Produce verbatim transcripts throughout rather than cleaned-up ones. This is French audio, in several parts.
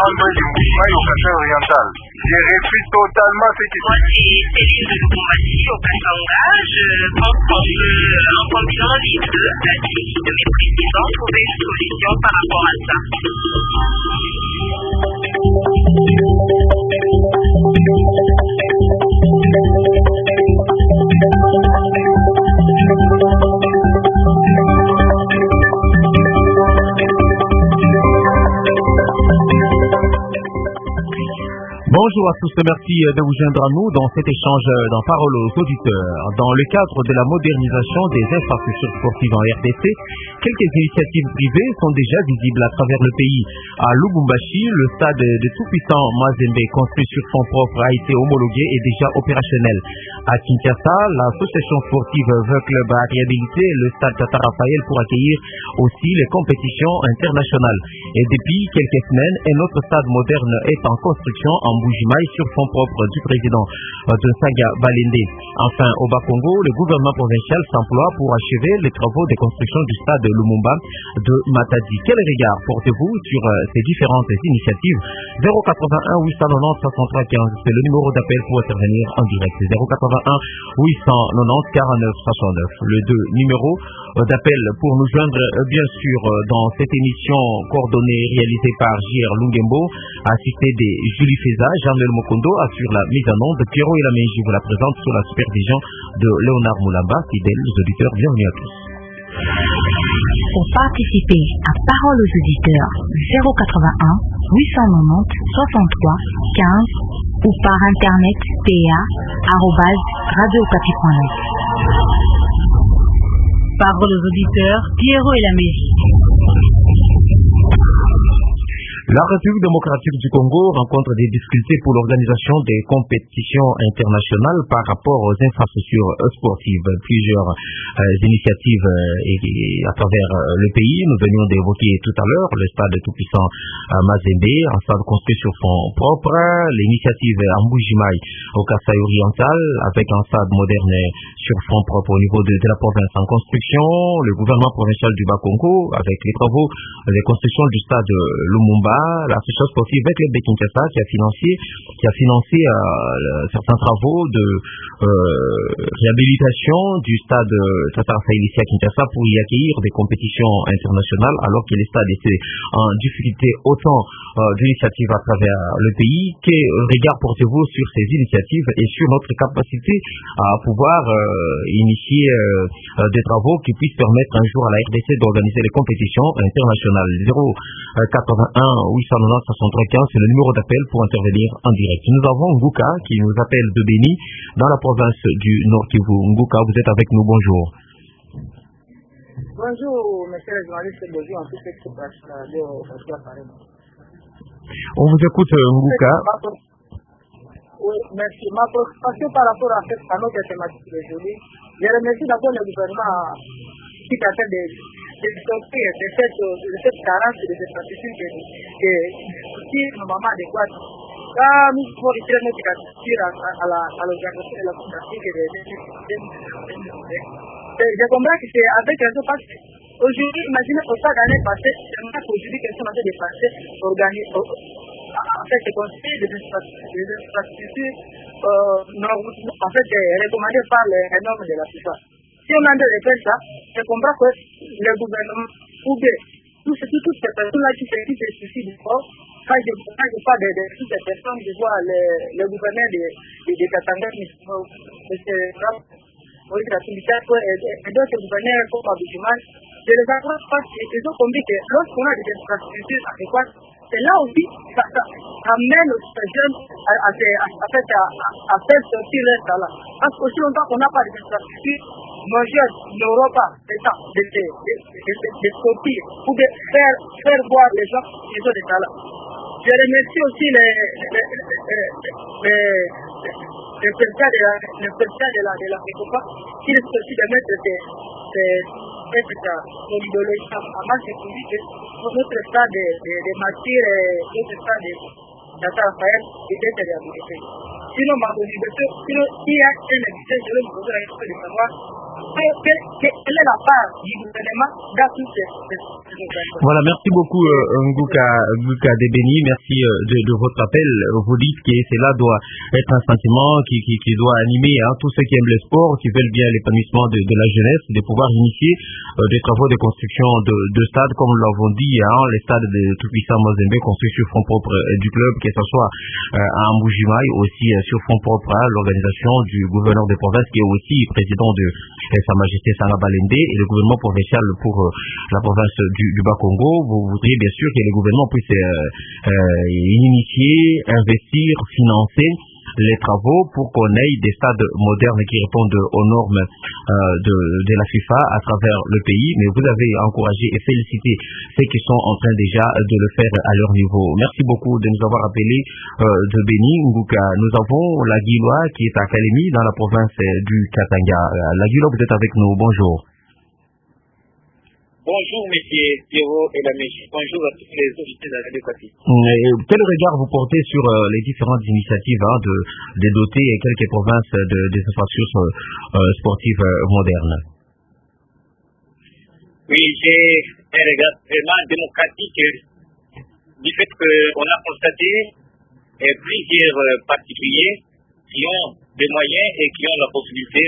demande du mouvement au Kassai oriental. Je refuse totalement ce qui se Moi, c'est Céline de Lumbumbashi au Kassanga. Je pense qu'on peut, en combinant les deux, la critique de mes présidents, trouver une solution par rapport à ça. Bonjour à tous, merci de vous joindre à nous dans cet échange dans Parole aux auditeurs. Dans le cadre de la modernisation des infrastructures sportives en R D C, quelques initiatives privées sont déjà visibles à travers le pays. À Lubumbashi, le stade de tout-puissant Mazembe construit sur fonds propres a été homologué et déjà opérationnel. À Kinshasa, l'association sportive The Club a réhabilité le stade Tata Raphaël pour accueillir aussi les compétitions internationales. Et depuis quelques semaines, un autre stade moderne est en construction en Bujimaï sur fonds propres du président de Saga Balende. Enfin, au Bas-Congo, le gouvernement provincial s'emploie pour achever les travaux de construction du stade Lumumba de Matadi. Quel regard portez-vous sur ces différentes initiatives? zéro quatre-vingt-un huit cent quatre-vingt-dix soixante-trois quinze, c'est le numéro d'appel pour intervenir en direct. zéro quatre-vingt-un huit cent quatre-vingt-dix quarante-neuf soixante-neuf, le deux numéro d'appel pour nous joindre bien sûr dans cette émission coordonnée réalisée par J R Lungembo, assisté de Julie Feza. Jean-Noël Mokondo assure la mise en onde. Pierrot et la Mégie vous la présente sous la supervision de Léonard Moulamba. Fidèles auditeurs, bienvenue à tous. Pour participer à Parole aux auditeurs, zéro quatre-vingt-un huit cent quatre-vingt-dix soixante-trois quinze ou par internet p a arobase radio okapi point net. Parole aux auditeurs, Pierrot et la Mégie. La République démocratique du Congo rencontre des difficultés pour l'organisation des compétitions internationales par rapport aux infrastructures sportives. Plusieurs euh, initiatives euh, et, et à travers euh, le pays, nous venions d'évoquer tout à l'heure le stade tout-puissant euh, Mazembe, un stade construit sur fonds propres, l'initiative Ambujimaï au Kassai oriental avec un stade moderne sur fonds propres au niveau de, de la province en construction, le gouvernement provincial du Bas-Congo avec les travaux de construction du stade Lumumba, l'association sportive avec le Kinshasa qui a financé, qui a financé euh, certains travaux de euh, réhabilitation du stade Tata Raphaël ici à Kinshasa pour y accueillir des compétitions internationales alors que les stades étaient en difficulté. Autant euh, d'initiatives à travers le pays. Quel regard portez-vous sur ces initiatives et sur notre capacité à pouvoir euh, initier euh, des travaux qui puissent permettre un jour à la R D C d'organiser les compétitions internationales? Zéro quatre-vingt-un huit cent quatre-vingt-dix soixante-trois quinze, c'est le numéro d'appel pour intervenir en direct. Nous avons Nguka qui nous appelle de Béni dans la province du Nord Kivu. Nguka, vous êtes avec nous, bonjour. Bonjour, monsieur le journaliste, bonjour en tout cas qui passe à Paris. On vous écoute, Nguka. Oui, merci. Ma préoccupation par rapport à cette notre thématique d'aujourd'hui, je remercie d'abord le gouvernement qui a fait des de sortir de cette, de cette carence de cette stratégie que qui est normalement adéquate. Quand nous pouvons retirer notre candidature à l'organisation de la Coupe d'Afrique de je comprends que c'est avec raison parce que aujourd'hui, imaginez au stade l'année passée, c'est maintenant qu'aujourd'hui qu'elles sont en train de passer organiser en fait c'est conseillé des infrastructures en fait recommandées par les normes de la FIFA. Si on a de faire ça, je comprends que le gouvernement ou bien toutes ces personnes-là qui se qui se soucient du sport, quand je parle de, de toutes ces personnes, je vois le, le gouverneur de, de, de Katanga, M. Moïse Ratumika, et d'autres gouverneurs comme Abidjan, je les approche parce qu'ils ont compris que lorsqu'on a des infrastructures adéquates, c'est là aussi ça, ça amène les jeunes à, à, à, à, à, à faire sortir leur talent. Parce qu'aussi longtemps qu'on n'a pas d'infrastructures, nos jeunes n'auront pas le temps de, de, de, de, de, de sortir ou de faire, faire voir les gens qui ont des talents. Je remercie aussi les, les, les, les, les présidents de la, les présidents de la, de la FECOPA qui les aussi de mettre ces, ces, son idéologie à marche de public, notre stade de, de, de matière, notre stade de Tata Raphaël et d'être réhabilité. Sinon, ma communauté, sinon, il y a un excès, je vais vous poser la question de savoir quelle, quelle est la part du gouvernement dans toutes ces... Voilà, merci beaucoup euh, Nguka, Nguka Debeni, merci euh, de, de votre appel. Vous dites que cela doit être un sentiment qui, qui, qui doit animer hein, tous ceux qui aiment le sport, qui veulent bien l'épanouissement de, de la jeunesse, de pouvoir initier euh, des travaux de construction de, de stades, comme nous l'avons dit, hein, les stades de Tout-Puissant Mazembe construits sur fonds propres euh, du club, que ce soit euh, à Mbujimaï, aussi euh, sur fonds propres à l'organisation du gouverneur de province, qui est aussi président de euh, Sa Majesté Sanga Balende, et le gouvernement provincial pour euh, la province du, du Bas-Congo. Vous voudriez bien sûr que le gouvernement puisse euh, euh, initier, investir, financer les travaux pour qu'on ait des stades modernes qui répondent aux normes euh, de, de la FIFA à travers le pays. Mais vous avez encouragé et félicité ceux qui sont en train déjà de le faire à leur niveau. Merci beaucoup de nous avoir appelé euh, de Beni, Nguka. Nous avons la Guiloa qui est à Kalemi dans la province du Katanga. La Guiloa, vous êtes avec nous. Bonjour. Bonjour, messieurs Pierrot et la Méchie. Bonjour à tous les auditeurs de la radio Kati. Quel regard vous portez sur euh, les différentes initiatives hein, de, de doter quelques provinces de, des infrastructures euh, sportives euh, modernes? Oui, j'ai un regard vraiment démocratique du fait qu'on a constaté eh, plusieurs euh, particuliers qui ont des moyens et qui ont la possibilité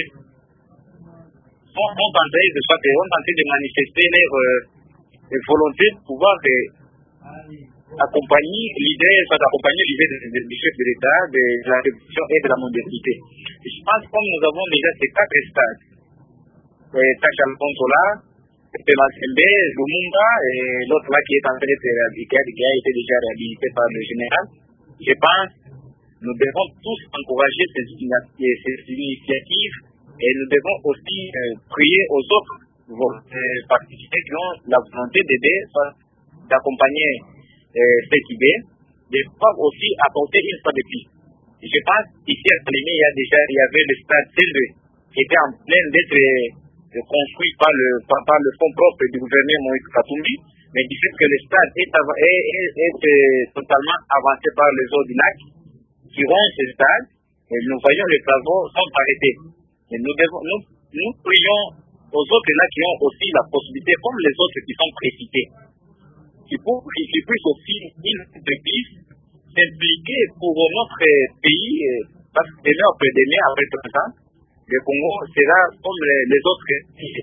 ont tenté de, soit, ont tenté de manifester leur euh, volonté de pouvoir euh, accompagner l'idée, soit accompagner l'idée du chef de l'État, de la révolution et de la modernité. Et je pense que comme nous avons déjà ces quatre stades, Tachal Consola, Pemakembe, Lumumba et l'autre là qui est en train d'être réhabilité, qui a été déjà réhabilité par le général, je pense que nous devons tous encourager ces, ces initiatives. Et nous devons aussi euh, prier aux autres euh, participants qui ont la volonté d'aider, d'accompagner euh, cette idée, de pouvoir aussi apporter une fois de plus. Je pense qu'ici à Kalemi, il y a déjà, il y avait le stade Tilde qui était en train d'être euh, construit par le, par, par le fonds propre du gouverneur Moïse Katumbi, mais du fait que le stade est, est, est, est euh, totalement avancé par les eaux du lac, qui rongent ce stade, et nous voyons les travaux sont arrêtés. Et nous, devons, nous, nous prions aux autres là qui ont aussi la possibilité, comme les autres qui sont précités, qui, pour, qui, qui puissent aussi, une de plus, s'impliquer pour notre pays, parce que demain après-demain, après trente ans, le Congo sera comme les, les autres pays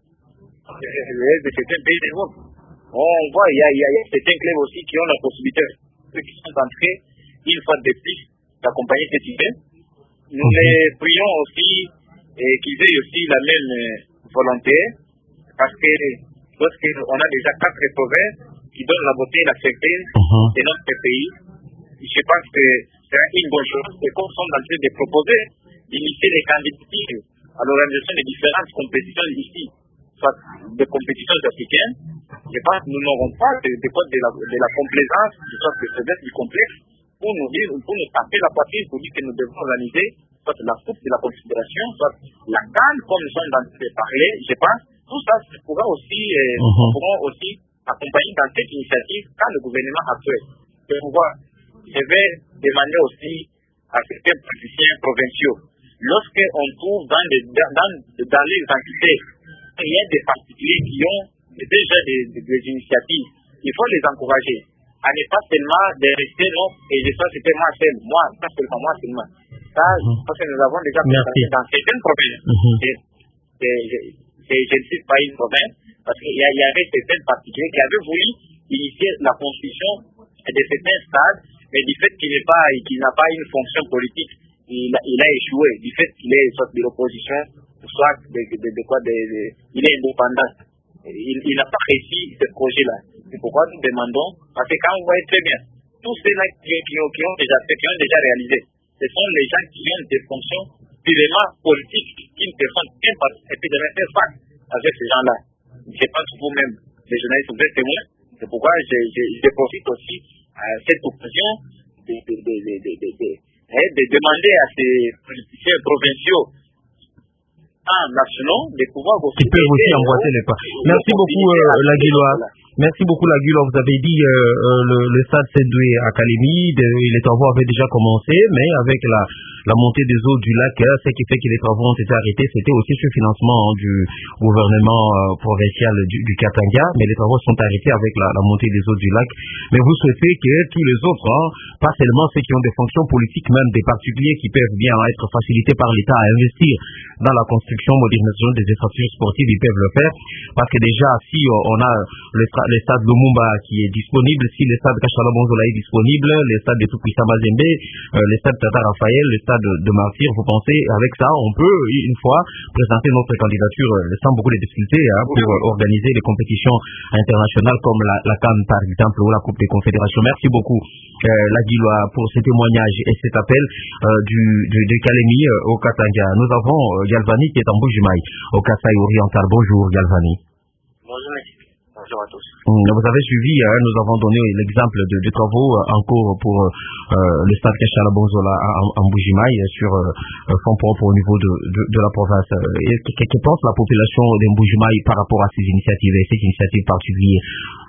de certains pays du monde. On voit, il y, a, il y a certains clubs aussi qui ont la possibilité, ceux qui sont entrés, une fois de plus, d'accompagner cette idée. Nous les prions aussi et qu'ils aient aussi la même volonté, parce que lorsqu'on a déjà quatre provinces qui donnent la beauté et la certitude uh-huh. de notre pays, je pense que c'est une bonne chose, et comme nous sommes en train de proposer d'initier les candidatures à l'organisation des différentes compétitions ici, soit des compétitions africaines, je pense que nous n'aurons pas de, de, de, la, de la complaisance, soit de ce du complexe, pour nous dire, pour nous taper la poitrine, pour dire que nous devons organiser soit la coupe de la considération, soit la canne, comme nous sommes en train de parler, je pense, tout ça pourra aussi, euh, uh-huh. pourra aussi accompagner dans cette initiative quand le gouvernement actuel. De pouvoir, je vais demander aussi à certains politiciens provinciaux, lorsqu'on trouve dans, des, dans, dans les entités, il y a des particuliers qui ont déjà des, des, des initiatives, il faut les encourager à ne pas seulement de rester non, et je sais que c'était moi seul, moi, pas seulement moi seulement. Ça, mm-hmm. parce que nous avons déjà constaté dans certaines provinces. Mm-hmm. Et, et, et, je ne cite pas une province, parce qu'il y, y avait certaines particuliers qui avaient voulu initier la construction de certains stades, mais du fait qu'il n'est pas, qu'il n'a pas une fonction politique, il a, il a échoué, du fait qu'il est soit de l'opposition, soit de, de, de, de quoi, de, de, il est indépendant. Il, il n'a pas réussi ce projet-là. C'est pourquoi nous demandons, parce que quand on voit très bien, tous ceux-là qui, qui, ont, qui ont déjà fait, qui ont déjà réalisé, ce sont les gens qui ont des fonctions purement politiques, qui ne peuvent pas et de faire face avec ces gens-là. Je pense vous-même, les journalistes, vous êtes témoins. C'est pourquoi je, je, je profite aussi à cette occasion de, de, de, de, de, de, de, de demander à ces politiciens provinciaux nationaux de pouvoir aussi... Qui peuvent aussi emboîter les pas. Merci beaucoup, euh, la Guiloa. Merci beaucoup Lagula. Vous avez dit euh, euh, le, le stade Sendoué à Kalemi, les travaux avaient déjà commencé, mais avec la, la montée des eaux du lac, euh, ce qui fait que les travaux ont été arrêtés, c'était aussi sur financement hein, du gouvernement euh, provincial du, du Katanga, mais les travaux sont arrêtés avec la, la montée des eaux du lac. Mais vous souhaitez que tous les autres, hein, pas seulement ceux qui ont des fonctions politiques, même des particuliers qui peuvent bien être facilités par l'État à investir dans la construction, modernisation des infrastructures sportives, ils peuvent le faire, parce que déjà si euh, on a le le stade Lumumba qui est disponible, si le stade Kachala Bonzola est disponible, le stade de Tukwisa Mazembe, euh, le stade Tata Raphaël, le stade de Martyr, vous pensez, avec ça, on peut, une fois, présenter notre candidature euh, sans beaucoup de difficultés hein, pour euh, organiser les compétitions internationales comme la, la C A N par exemple, ou la Coupe des Confédérations. Merci beaucoup, euh, Lagila, pour ce témoignage et cet appel euh, du, du, de Kalemi euh, au Katanga. Nous avons euh, Galvani qui est en Bujimaï, au Kasaï oriental. Bonjour, Galvani. Bonjour, monsieur. Bonjour à tous. Vous avez suivi, hein, nous avons donné l'exemple de, de travaux en cours pour euh, le stade Kachala Bonzola en, en Bujimaï sur euh, fonds propres au niveau de, de, de la province. Et que, que pense la population de Bujimaï par rapport à ces initiatives et ces initiatives particulières?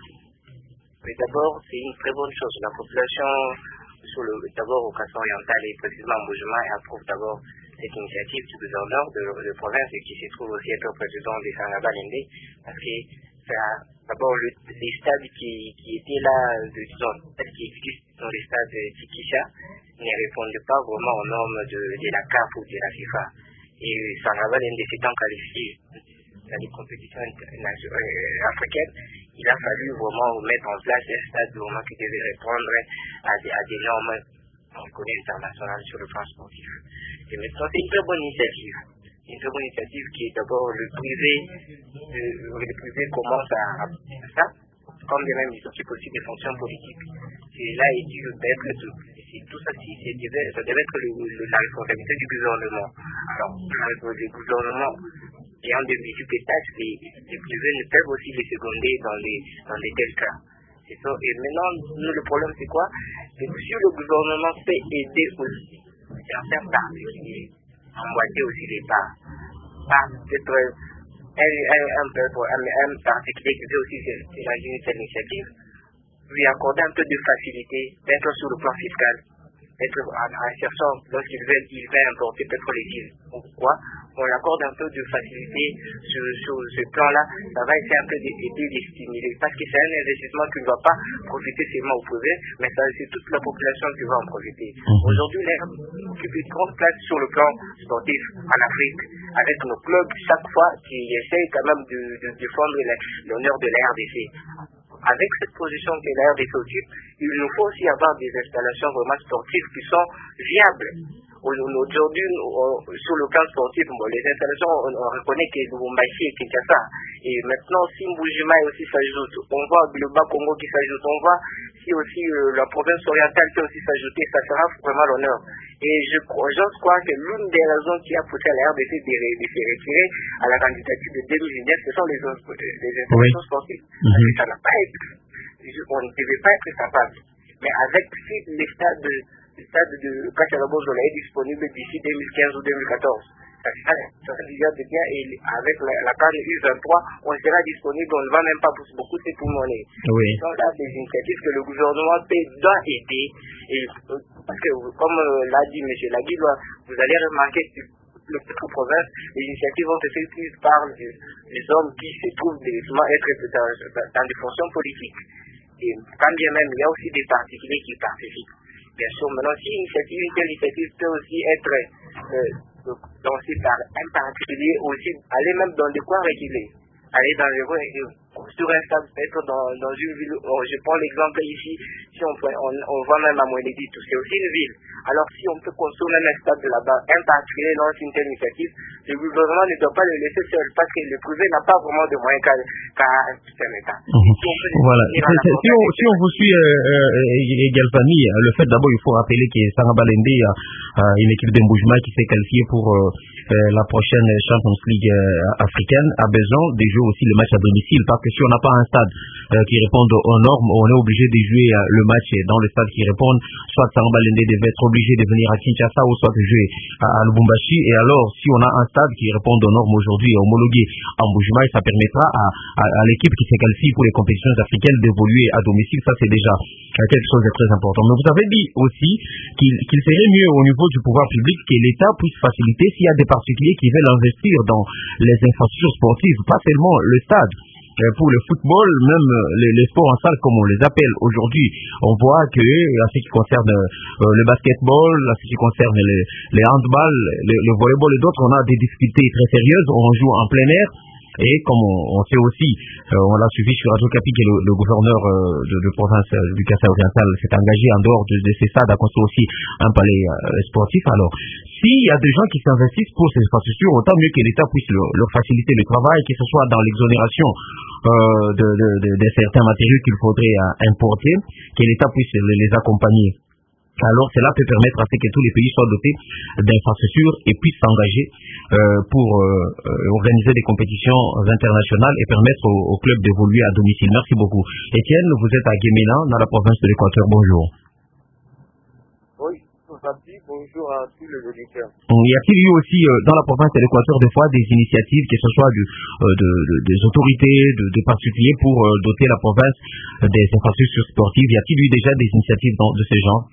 Oui, d'abord, c'est une très bonne chose. La population, sur le, d'abord au Kassai oriental et précisément en Bujimaï, approuve d'abord cette initiative du gouverneur de, de province et qui se trouve aussi être président des Sangaba Lende, parce que ça, d'abord, le, les stades qui, qui étaient là, de, disons, qui existent dans les stades de Tikisha, ne répondent pas vraiment aux normes de, de la C A F ou de la FIFA. Et Sangaba Lende s'étant qualifié dans les compétitions euh, africaines, il a fallu vraiment mettre en place un stade vraiment qui devait répondre à des, à des normes reconnues internationales sur le plan sportif. Et maintenant, c'est une très bonne initiative. Une très bonne initiative qui est d'abord le privé, le, le privé commence à, à ça, comme des mêmes ils occupent aussi des fonctions politiques. C'est là et dit d'être tout. Tout ça, c'est, devait, ça devait être le, le, la responsabilité du gouvernement. Alors, le gouvernement ayant de multiples tâches, les, les privés ne peuvent aussi les seconder dans les, dans les tels cas. C'est ça. Et maintenant, nous, le problème, c'est quoi? C'est que si le gouvernement peut aider aussi certains particuliers, emboîter aussi les parts, par peut-être un, un, un, un, un particulier qui veut aussi imaginer cette initiative, lui accorder un peu de facilité, d'être sur le plan fiscal, d'être en, en cherchant, lorsqu'il veut, il veut importer peut-être les îles, pourquoi on accorde un peu de facilité sur, sur ce plan-là, ça va essayer un peu d'aider, de stimuler, parce que c'est un investissement qui ne va pas profiter seulement au privé, mais ça, c'est toute la population qui va en profiter. Mm-hmm. Aujourd'hui, l'Air occupe une grande place sur le plan sportif en Afrique, avec nos clubs chaque fois qui essayent quand même de, de défendre l'honneur de la R D C. Avec cette position que la R D C occupe, il nous faut aussi avoir des installations vraiment sportives qui sont viables. Aujourd'hui, sur le plan sportif, bon, les installations, on, on reconnaît que Lubumbashi et Kinshasa. Et maintenant, si Mbujimaï aussi s'ajoute, on voit le Bas-Congo qui s'ajoute, on voit si aussi euh, la province orientale peut aussi s'ajouter, ça sera vraiment l'honneur. Et je, je crois que l'une des raisons qui a poussé à la R D C de, de se retirer à la candidature de deux mille dix-neuf, ce sont les, les installations oui. sportives. Mm-hmm. Parce que ça n'a pas été, on ne devait pas être capable. Mais avec si les stades le stade de Kachala Bonzola est disponible d'ici deux mille quinze ou deux mille quatorze. Ça sera déjà de bien et avec la, la C A N U vingt-trois, on sera disponible, on ne va même pas pousser beaucoup de pour monnaie. Oui. Ce sont là des initiatives que le gouvernement doit aider. Et, parce que, comme l'a dit M. Lagui, vous allez remarquer que le petite province, les initiatives vont être prises par les, les hommes qui se trouvent directement être dans, dans des fonctions politiques. Et quand bien même, il y a aussi des particuliers qui participent. Bien sûr, maintenant, si une initiative, une telle initiative peut aussi être euh, lancée par un particulier, aussi aller même dans des coins reculés, aller dans les coins, sur un stade, peut-être dans, dans une ville, oh, je prends l'exemple ici, si on, on, on va même à Moénédit, c'est aussi une ville. Alors si on peut construire même un stade de là-bas, un particulier lance une telle initiative, le gouvernement ne doit pas le laisser seul, parce que le privé n'a pas vraiment de moyens qu'à, qu'à un certain état. Mmh. Si voilà. Si on, si on vous suit, euh, Galvani, le fait d'abord, il faut rappeler que Sangaba Lende a euh, une équipe d'Mbujimaï qui s'est qualifiée pour euh, euh, la prochaine Champions League euh, africaine, a besoin de jouer aussi le match à domicile, parce que si on n'a pas un stade euh, qui réponde aux normes, on est obligé de jouer euh, le match dans le stade qui répond, soit Sangaba Lende devait être obligés de venir à Kinshasa ou soit de jouer à, à Lubumbashi. Et alors, si on a un stade qui répond aux normes aujourd'hui et homologué en Mbuji-Mayi, ça permettra à, à, à l'équipe qui se qualifie pour les compétitions africaines d'évoluer à domicile. Ça, c'est déjà quelque chose de très important. Mais vous avez dit aussi qu'il qu'il serait mieux au niveau du pouvoir public que l'État puisse faciliter s'il y a des particuliers qui veulent investir dans les infrastructures sportives, pas seulement le stade. Pour le football, même les, les sports en salle comme on les appelle aujourd'hui, on voit que en ce qui concerne euh, le basketball, en ce qui concerne les, les handball, le, le volleyball et d'autres, on a des difficultés très sérieuses. On joue en plein air. Et comme on, on sait aussi, euh, on l'a suivi sur Radio Capi, que le, le gouverneur euh, de, de province euh, du Kassai oriental s'est engagé en dehors de, de ces stades à construire aussi un palais euh, sportif. Alors, s'il y a des gens qui s'investissent pour ces infrastructures, autant mieux que l'État puisse leur, leur faciliter le travail, que ce soit dans l'exonération euh, de, de, de, de certains matériaux qu'il faudrait euh, importer, que l'État puisse les, les accompagner. Alors cela peut permettre à ce que tous les pays soient dotés d'infrastructures et puissent s'engager euh, pour euh, organiser des compétitions internationales et permettre aux, aux clubs d'évoluer à domicile. Merci beaucoup. Étienne, vous êtes à Guéména, dans la province de l'Équateur. Bonjour. Oui, bonjour à tous les auditeurs. Y a-t-il eu aussi euh, dans la province de l'Équateur des fois des initiatives, que ce soit du, euh, de, de, des autorités, de, de particuliers pour euh, doter la province des infrastructures sportives? Y a-t-il eu déjà des initiatives dans, de ce genre?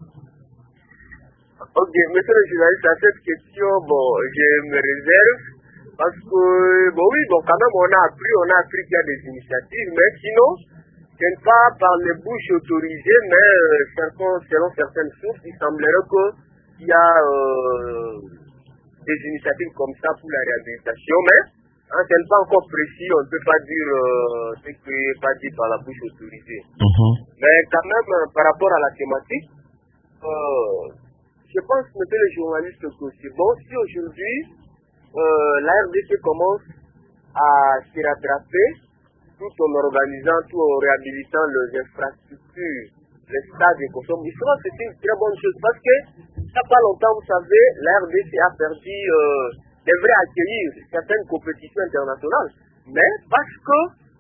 Ok, monsieur le journaliste, à cette question, bon, je me réserve parce que, bon oui, bon, quand même, on a appris, on a appris qu'il y a des initiatives, mais sinon, ce n'est pas par les bouches autorisées, mais euh, certains, selon certaines sources, il semblerait qu'il y a euh, des initiatives comme ça pour la réhabilitation, mais hein, ce n'est pas encore précis, on ne peut pas dire euh, ce qui n'est pas dit par la bouche autorisée. Mm-hmm. Mais quand même, euh, par rapport à la thématique, euh, je pense, monsieur le journaliste, que c'est bon si aujourd'hui euh, la R D C commence à se rattraper tout en organisant, tout en réhabilitant les infrastructures, les stades et consommateurs. Je pense que c'est une très bonne chose parce que, il n'y a pas longtemps, vous savez, la R D C a perdu, euh, devrait accueillir certaines compétitions internationales, mais parce que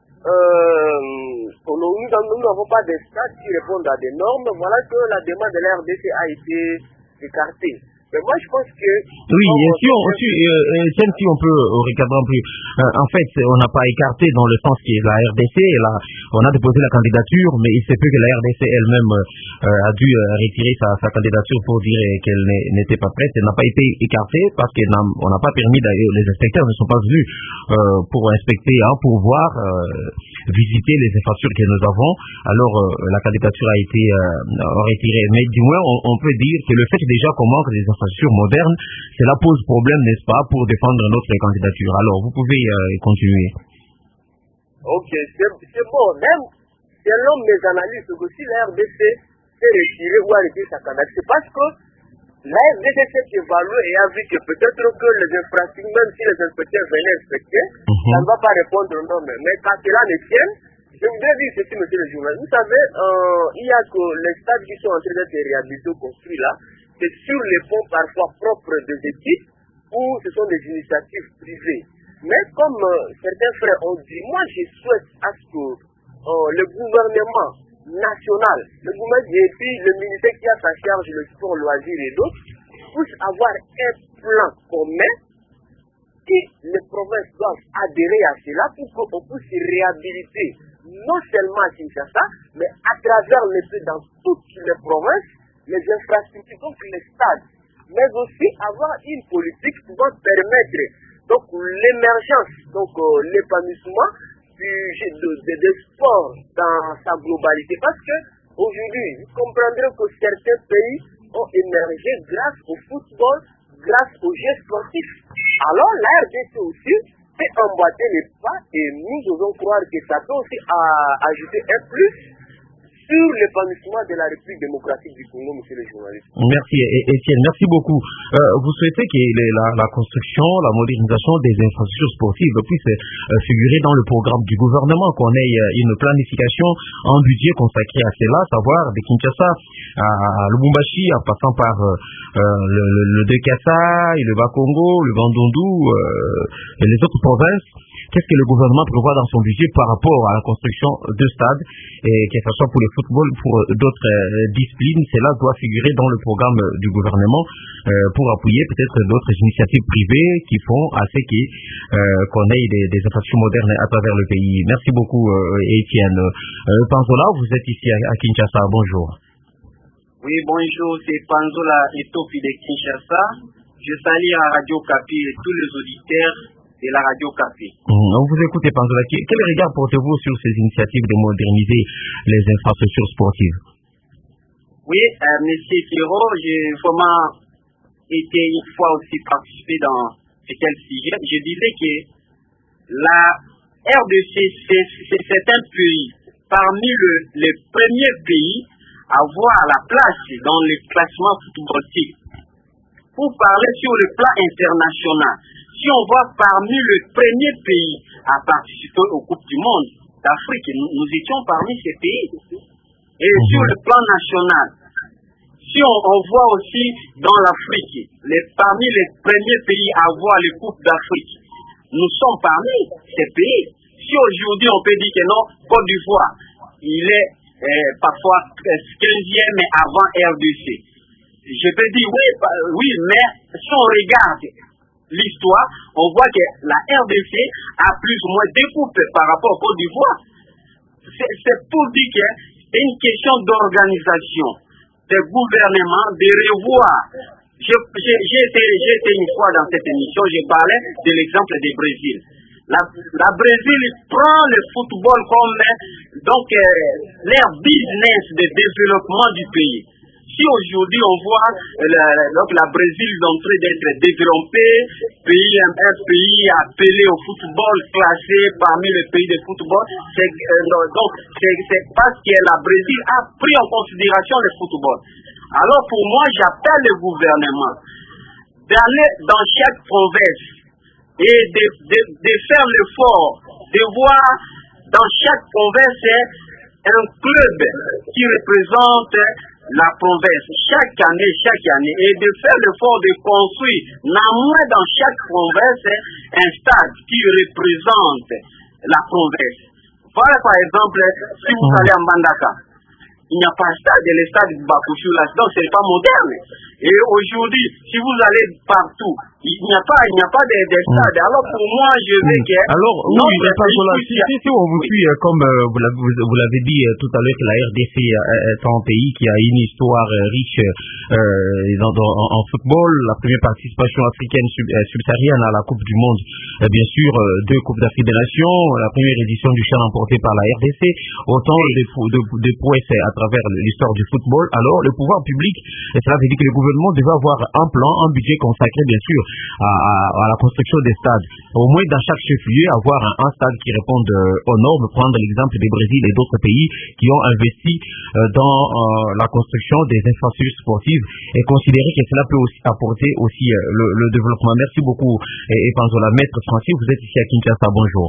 euh, nous n'avons pas de stades qui répondent à des normes, voilà que la demande de la R D C a été écarté. Mais moi, je pense que... Oui, et si on, si, euh, si on peut recadrer un peu, euh, en fait, on n'a pas écarté dans le sens que la R D C, là, on a déposé la candidature, mais il se peut que la R D C elle-même euh, a dû euh, retirer sa, sa candidature pour dire qu'elle n'était pas prête. Elle n'a pas été écartée parce qu'on n'a pas permis, d'ailleurs, les inspecteurs ne sont pas venus euh, pour inspecter, hein, pour voir, euh, visiter les infrastructures que nous avons. Alors, euh, la candidature a été euh, retirée. Mais du moins, on, on peut dire que le fait déjà qu'on manque des infrastructures moderne, cela pose problème, n'est-ce pas, pour défendre notre candidature. Alors, vous pouvez euh, continuer. Ok, c'est bon. Même selon mes analyses, si la R D C s'est retirée ou arrêté sa candidature, c'est parce que la R D C s'est évaluée et a vu que peut-être que les infrastructures, même si les inspecteurs venaient inspecter, mm-hmm. ça ne va pas répondre aux normes. Mais quand cela ne tient, je voudrais dire ceci, monsieur le journaliste. Vous savez, euh, il y a que les stades qui sont en train d'être réhabilités, construits là, c'est sur les fonds parfois propres des équipes ou ce sont des initiatives privées. Mais comme euh, certains frères ont dit, moi je souhaite à ce que euh, le gouvernement national, le gouvernement et puis le ministère qui a sa charge, le sport, loisirs et d'autres, puissent avoir un plan commun et les provinces doivent adhérer à cela pour qu'on puisse réhabiliter non seulement à Kinshasa, mais à travers le pays dans toutes les provinces, les infrastructures, donc les stades, mais aussi avoir une politique pouvant permettre donc l'émergence, donc euh, l'épanouissement du de, de, de sport dans sa globalité. Parce que aujourd'hui, vous comprendrez que certains pays ont émergé grâce au football, grâce aux jeux sportifs. Alors la R D C aussi s'est emboîté les pas et nous devons croire que ça peut aussi à, ajouter un plus sur l'épanouissement de la République démocratique du Congo, monsieur le journaliste. Merci Étienne, merci beaucoup. Euh, vous souhaitez que la, la construction, la modernisation des infrastructures sportives puisse euh, figurer dans le programme du gouvernement, qu'on ait euh, une planification, un budget consacré à cela, savoir de Kinshasa à, à Lubumbashi, en passant par euh, le, le, le de Kassai, le Bas-Congo, le Bandundu euh, et les autres provinces, qu'est-ce que le gouvernement prévoit dans son budget par rapport à la construction de stades, et que ce soit pour le football, pour d'autres euh, disciplines. Cela doit figurer dans le programme du gouvernement euh, pour appuyer peut-être d'autres initiatives privées qui font à ce qui, euh, qu'on ait des, des infrastructures modernes à travers le pays. Merci beaucoup, euh, Étienne. Euh, Panzola, vous êtes ici à, à Kinshasa. Bonjour. Oui, bonjour, c'est Panzola Etopi de Kinshasa. Je salue la Radio Kapi et tous les auditeurs de la Radio Kapi. Mmh, vous écoutez, Panzola. Quel regard portez-vous sur ces initiatives de moderniser les infrastructures sportives? Oui, euh, Monsieur Kiro, j'ai vraiment été une fois aussi participé dans ce tel sujet. Je disais que la R D C, c'est un pays parmi le, les premiers pays à avoir la place dans le classement footballistique. Pour parler sur le plan international, si on voit parmi les premiers pays à participer aux Coupes du Monde d'Afrique, nous, nous étions parmi ces pays. Et mmh. sur le plan national, si on, on voit aussi dans l'Afrique, les, parmi les premiers pays à avoir les Coupes d'Afrique, nous sommes parmi ces pays. Si aujourd'hui on peut dire que non, Côte d'Ivoire, il est euh, parfois quinzième avant R D C. Je peux dire oui, oui, mais si on regarde l'histoire, on voit que la R D C a plus ou moins découpé par rapport à Côte d'Ivoire. C'est pour dire que c'est une question d'organisation, de gouvernement, de revoir. J'ai été, été une fois dans cette émission, j'ai parlé de l'exemple du Brésil. La, la Brésil prend le football comme donc euh, leur business de développement du pays. Si aujourd'hui on voit la, donc la Brésil est en train d'être développé, pays, un, un pays appelé au football, classé parmi les pays de football, c'est, euh, donc c'est parce que la Brésil a pris en considération le football. Alors pour moi, j'appelle le gouvernement d'aller dans chaque province et de, de, de faire l'effort de voir dans chaque province un club qui représente la province chaque année, chaque année, et de faire l'effort de construire, néanmoins dans chaque province, un stade qui représente la province. Voilà par exemple, si vous allez à Mbandaka, il n'y a pas de stade, le stade de Bakushu, là, donc ce n'est pas moderne. Et aujourd'hui, si vous allez partout, il n'y a pas, il n'y a pas de, de stade. Mm. Alors pour moi, je veux que... Alors, oui, si, si, si on vous suit, oui. comme euh, vous l'avez dit euh, tout à l'heure, que la R D C est un pays qui a une histoire euh, riche euh, dans, dans, en, en football, la première participation africaine sub, euh, subsaharienne à la Coupe du Monde, euh, bien sûr, euh, deux Coupes d'Afrique des Nations, la première édition du Chan remportée par la R D C, autant de, de, de prouesses à travers l'histoire du football. Alors, le pouvoir public, et cela veut dire que le gouvernement devait avoir un plan, un budget consacré, bien sûr, à, à, à la construction des stades. Au moins, dans chaque chef-lieu, avoir un, un stade qui réponde euh, aux normes, prendre l'exemple du Brésil et d'autres pays qui ont investi euh, dans euh, la construction des infrastructures sportives et considérer que cela peut aussi apporter aussi euh, le, le développement. Merci beaucoup, et, et Panzola. Maître Francis, vous êtes ici à Kinshasa. Bonjour.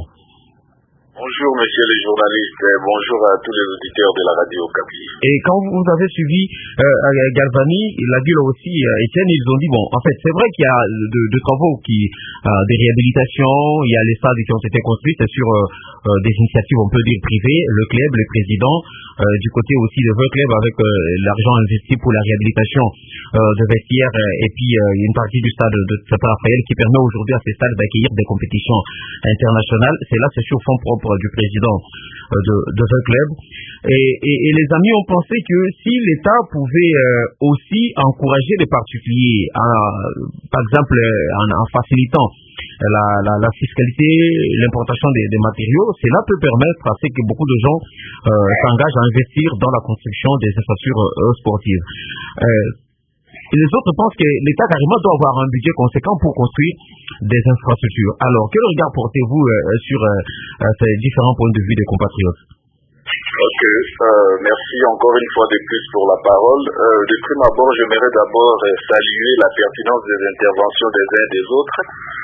Bonjour, monsieur les journalistes, et bonjour à tous les auditeurs de la radio Kapi. Et quand vous avez suivi euh, Galvani, l'a dit là aussi, euh, Étienne, ils ont dit, bon, en fait, c'est vrai qu'il y a de, de travaux qui, euh, des réhabilitations, il y a les stades qui ont été construits sur euh, euh, des initiatives, on peut dire, privées, le club, le président, euh, du côté aussi de votre club avec euh, l'argent investi pour la réhabilitation euh, de vestiaires, euh, et puis euh, une partie du stade de Saint-Raphaël qui permet aujourd'hui à ces stades d'accueillir des compétitions internationales. C'est là, c'est sur fonds propres du président de, de ce club. Et, et, et les amis ont pensé que si l'État pouvait euh, aussi encourager les particuliers, à, par exemple en, en facilitant la, la, la fiscalité, l'importation des, des matériaux, cela peut permettre à ce que beaucoup de gens euh, s'engagent à investir dans la construction des infrastructures euh, sportives. Euh, Et les autres pensent que l'État carrément doit avoir un budget conséquent pour construire des infrastructures. Alors, quel regard portez-vous euh, sur euh, ces différents points de vue des compatriotes? Ok, euh, merci encore une fois de plus pour la parole. Euh, de prime abord, j'aimerais d'abord euh, saluer la pertinence des interventions des uns et des autres.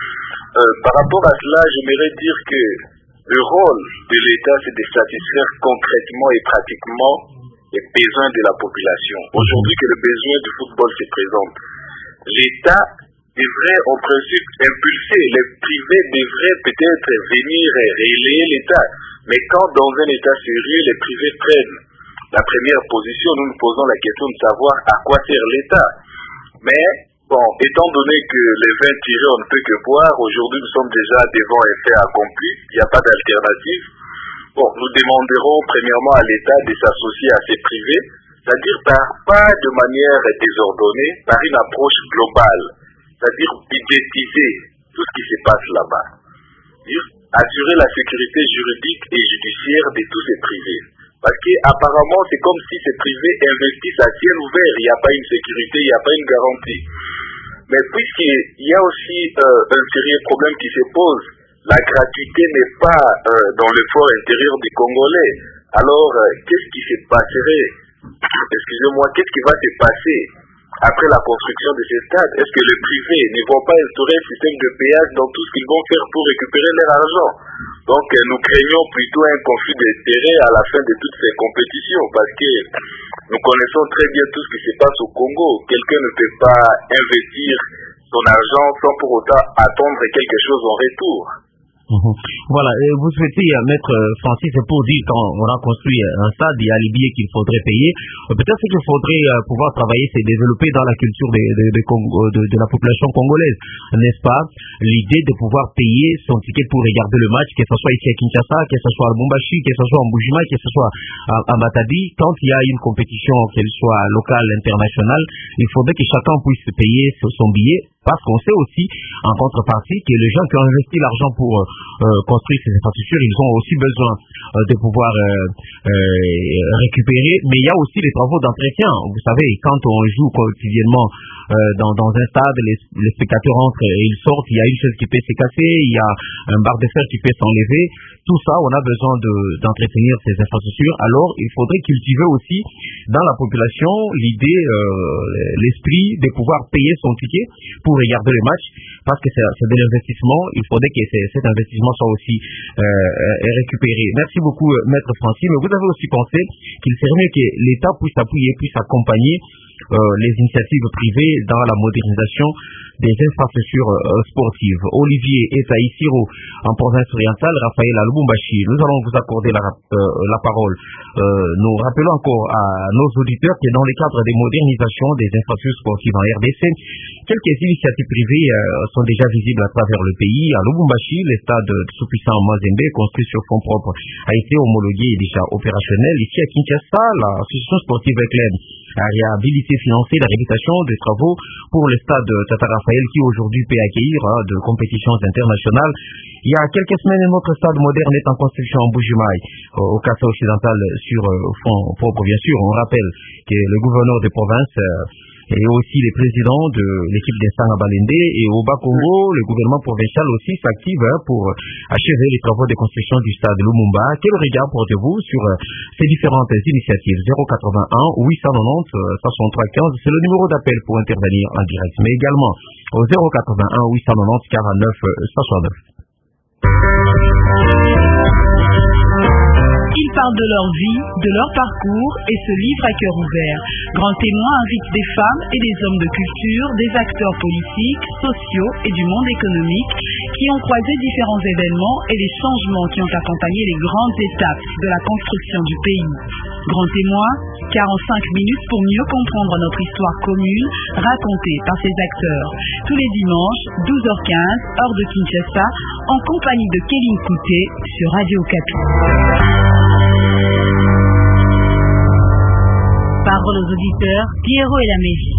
Euh, par rapport à cela, j'aimerais dire que le rôle de l'État, c'est de satisfaire concrètement et pratiquement les besoins de la population. Aujourd'hui que le besoin du football se présente, l'État devrait en principe impulser, les privés devraient peut-être venir relayer l'État. Mais quand dans un État sérieux, les privés prennent la première position, nous nous posons la question de savoir à quoi sert l'État. Mais bon, étant donné que les vins tirés, on ne peut que boire, aujourd'hui nous sommes déjà devant un fait accompli, il n'y a pas d'alternative. Bon, nous demanderons premièrement à l'État de s'associer à ces privés, c'est-à-dire par, pas de manière désordonnée, par une approche globale, c'est-à-dire budgétiser tout ce qui se passe là-bas. Assurer la sécurité juridique et judiciaire de tous ces privés. Parce qu'apparemment, c'est comme si ces privés investissent à ciel ouvert, il n'y a pas une sécurité, il n'y a pas une garantie. Mais puisqu'il y a aussi euh, un sérieux problème qui se pose, la gratuité n'est pas euh, dans l'effort intérieur des Congolais. Alors, euh, qu'est-ce qui se passerait, excusez-moi, qu'est-ce qui va se passer après la construction de ces stades? Est-ce que les privés ne vont pas instaurer un système de péage dans tout ce qu'ils vont faire pour récupérer leur argent? Donc, euh, nous craignons plutôt un conflit d'intérêts à la fin de toutes ces compétitions, parce que nous connaissons très bien tout ce qui se passe au Congo. Quelqu'un ne peut pas investir son argent sans pour autant attendre quelque chose en retour. Mmh. Voilà, et vous souhaitez, euh, Maître Francis, pour dire quand on a construit un stade, il y a les billets qu'il faudrait payer. Peut-être qu'il faudrait euh, pouvoir travailler, c'est développer dans la culture de, de, de, de, de la population congolaise, n'est-ce pas? L'idée de pouvoir payer son ticket pour regarder le match, que ce soit ici à Kinshasa, que ce soit à Lubumbashi, que ce soit à Mbuji-Mayi, que ce soit à, à Matadi. Quand il y a une compétition, qu'elle soit locale, internationale, il faudrait que chacun puisse payer son billet. Parce qu'on sait aussi, en contrepartie, que les gens qui ont investi l'argent pour euh, construire ces infrastructures, ils ont aussi besoin euh, de pouvoir euh, euh, récupérer. Mais il y a aussi les travaux d'entretien. Vous savez, quand on joue quotidiennement euh, dans, dans un stade, les, les spectateurs entrent et ils sortent, il y a une chaise qui peut se casser, il y a un bar de fer qui peut s'enlever. Tout ça, on a besoin de, d'entretenir ces infrastructures. Alors, il faudrait cultiver aussi dans la population l'idée, euh, l'esprit de pouvoir payer son ticket pour regarder le match, parce que c'est, c'est de l'investissement. Il faudrait que c'est, cet investissement soit aussi euh, récupéré. Merci beaucoup, Maître Francis. Mais vous avez aussi pensé qu'il serait mieux que l'État puisse appuyer, puisse accompagner euh, les initiatives privées dans la modernisation des infrastructures euh, sportives. Olivier Etaïsiro en province orientale, Raphaël à Lubumbashi. Nous allons vous accorder la, euh, la parole. Euh, nous rappelons encore à nos auditeurs que dans le cadre des modernisations des infrastructures sportives en R D C, quelques initiatives privées euh, sont déjà visibles à travers le pays. À Lubumbashi, le stade sous-puissant Mazembe, construit sur fonds propres, a été homologué et déjà opérationnel. Ici à Kinshasa, l'association sportive Eclair a réhabilité, financé la réhabilitation des travaux pour le stade Tata Raphaël qui aujourd'hui peut accueillir hein, de compétitions internationales. Il y a quelques semaines, notre stade moderne est en construction en Mbuji-Mayi, au Kassa occidental sur euh, fonds propres, bien sûr. On rappelle que le gouverneur de province euh, et aussi les présidents de l'équipe d'Instant à Balende et au Bas-Congo, le gouvernement provincial aussi s'active hein, pour achever les travaux de construction du stade Lumumba. Quel regard portez-vous sur euh, ces différentes initiatives? Zéro quatre-vingt-un huit cent quatre-vingt-dix soixante-trois quinze, c'est le numéro d'appel pour intervenir en direct, mais également au zéro quatre-vingt-un huit cent quatre-vingt-dix quarante-neuf soixante-neuf. Ils parlent de leur vie, de leur parcours et se livrent à cœur ouvert. Grand Témoin invite des femmes et des hommes de culture, des acteurs politiques, sociaux et du monde économique qui ont croisé différents événements et les changements qui ont accompagné les grandes étapes de la construction du pays. Grand Témoin, quarante-cinq minutes pour mieux comprendre notre histoire commune racontée par ces acteurs. Tous les dimanches, douze heures quinze, heure de Kinshasa, en compagnie de Kéline Kouté sur Radio Okapi. Parole aux auditeurs, Pierrot et la Mégie.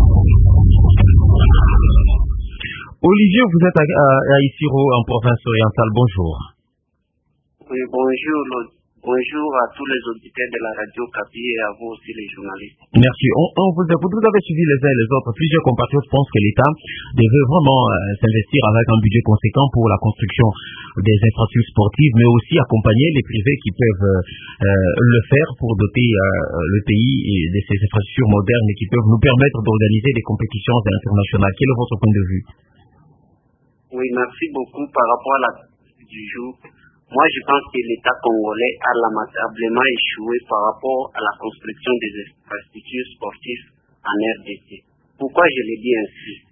Olivier, vous êtes à, à, à Isiro en province orientale. Bonjour. Oui, bonjour. Bonjour à tous les auditeurs de la radio Okapi et à vous aussi les journalistes. Merci. On, on vous écoute. Vous avez suivi les uns et les autres. Plusieurs compatriotes pensent que l'État devait vraiment euh, s'investir avec un budget conséquent pour la construction des infrastructures sportives, mais aussi accompagner les privés qui peuvent euh, le faire pour doter euh, le pays de ces infrastructures modernes et qui peuvent nous permettre d'organiser des compétitions internationales. Quel est votre point de vue? Oui, merci beaucoup par rapport à la du jour. Moi, je pense que l'État congolais a lamentablement échoué par rapport à la construction des infrastructures sportives en R D C. Pourquoi je le dis ainsi?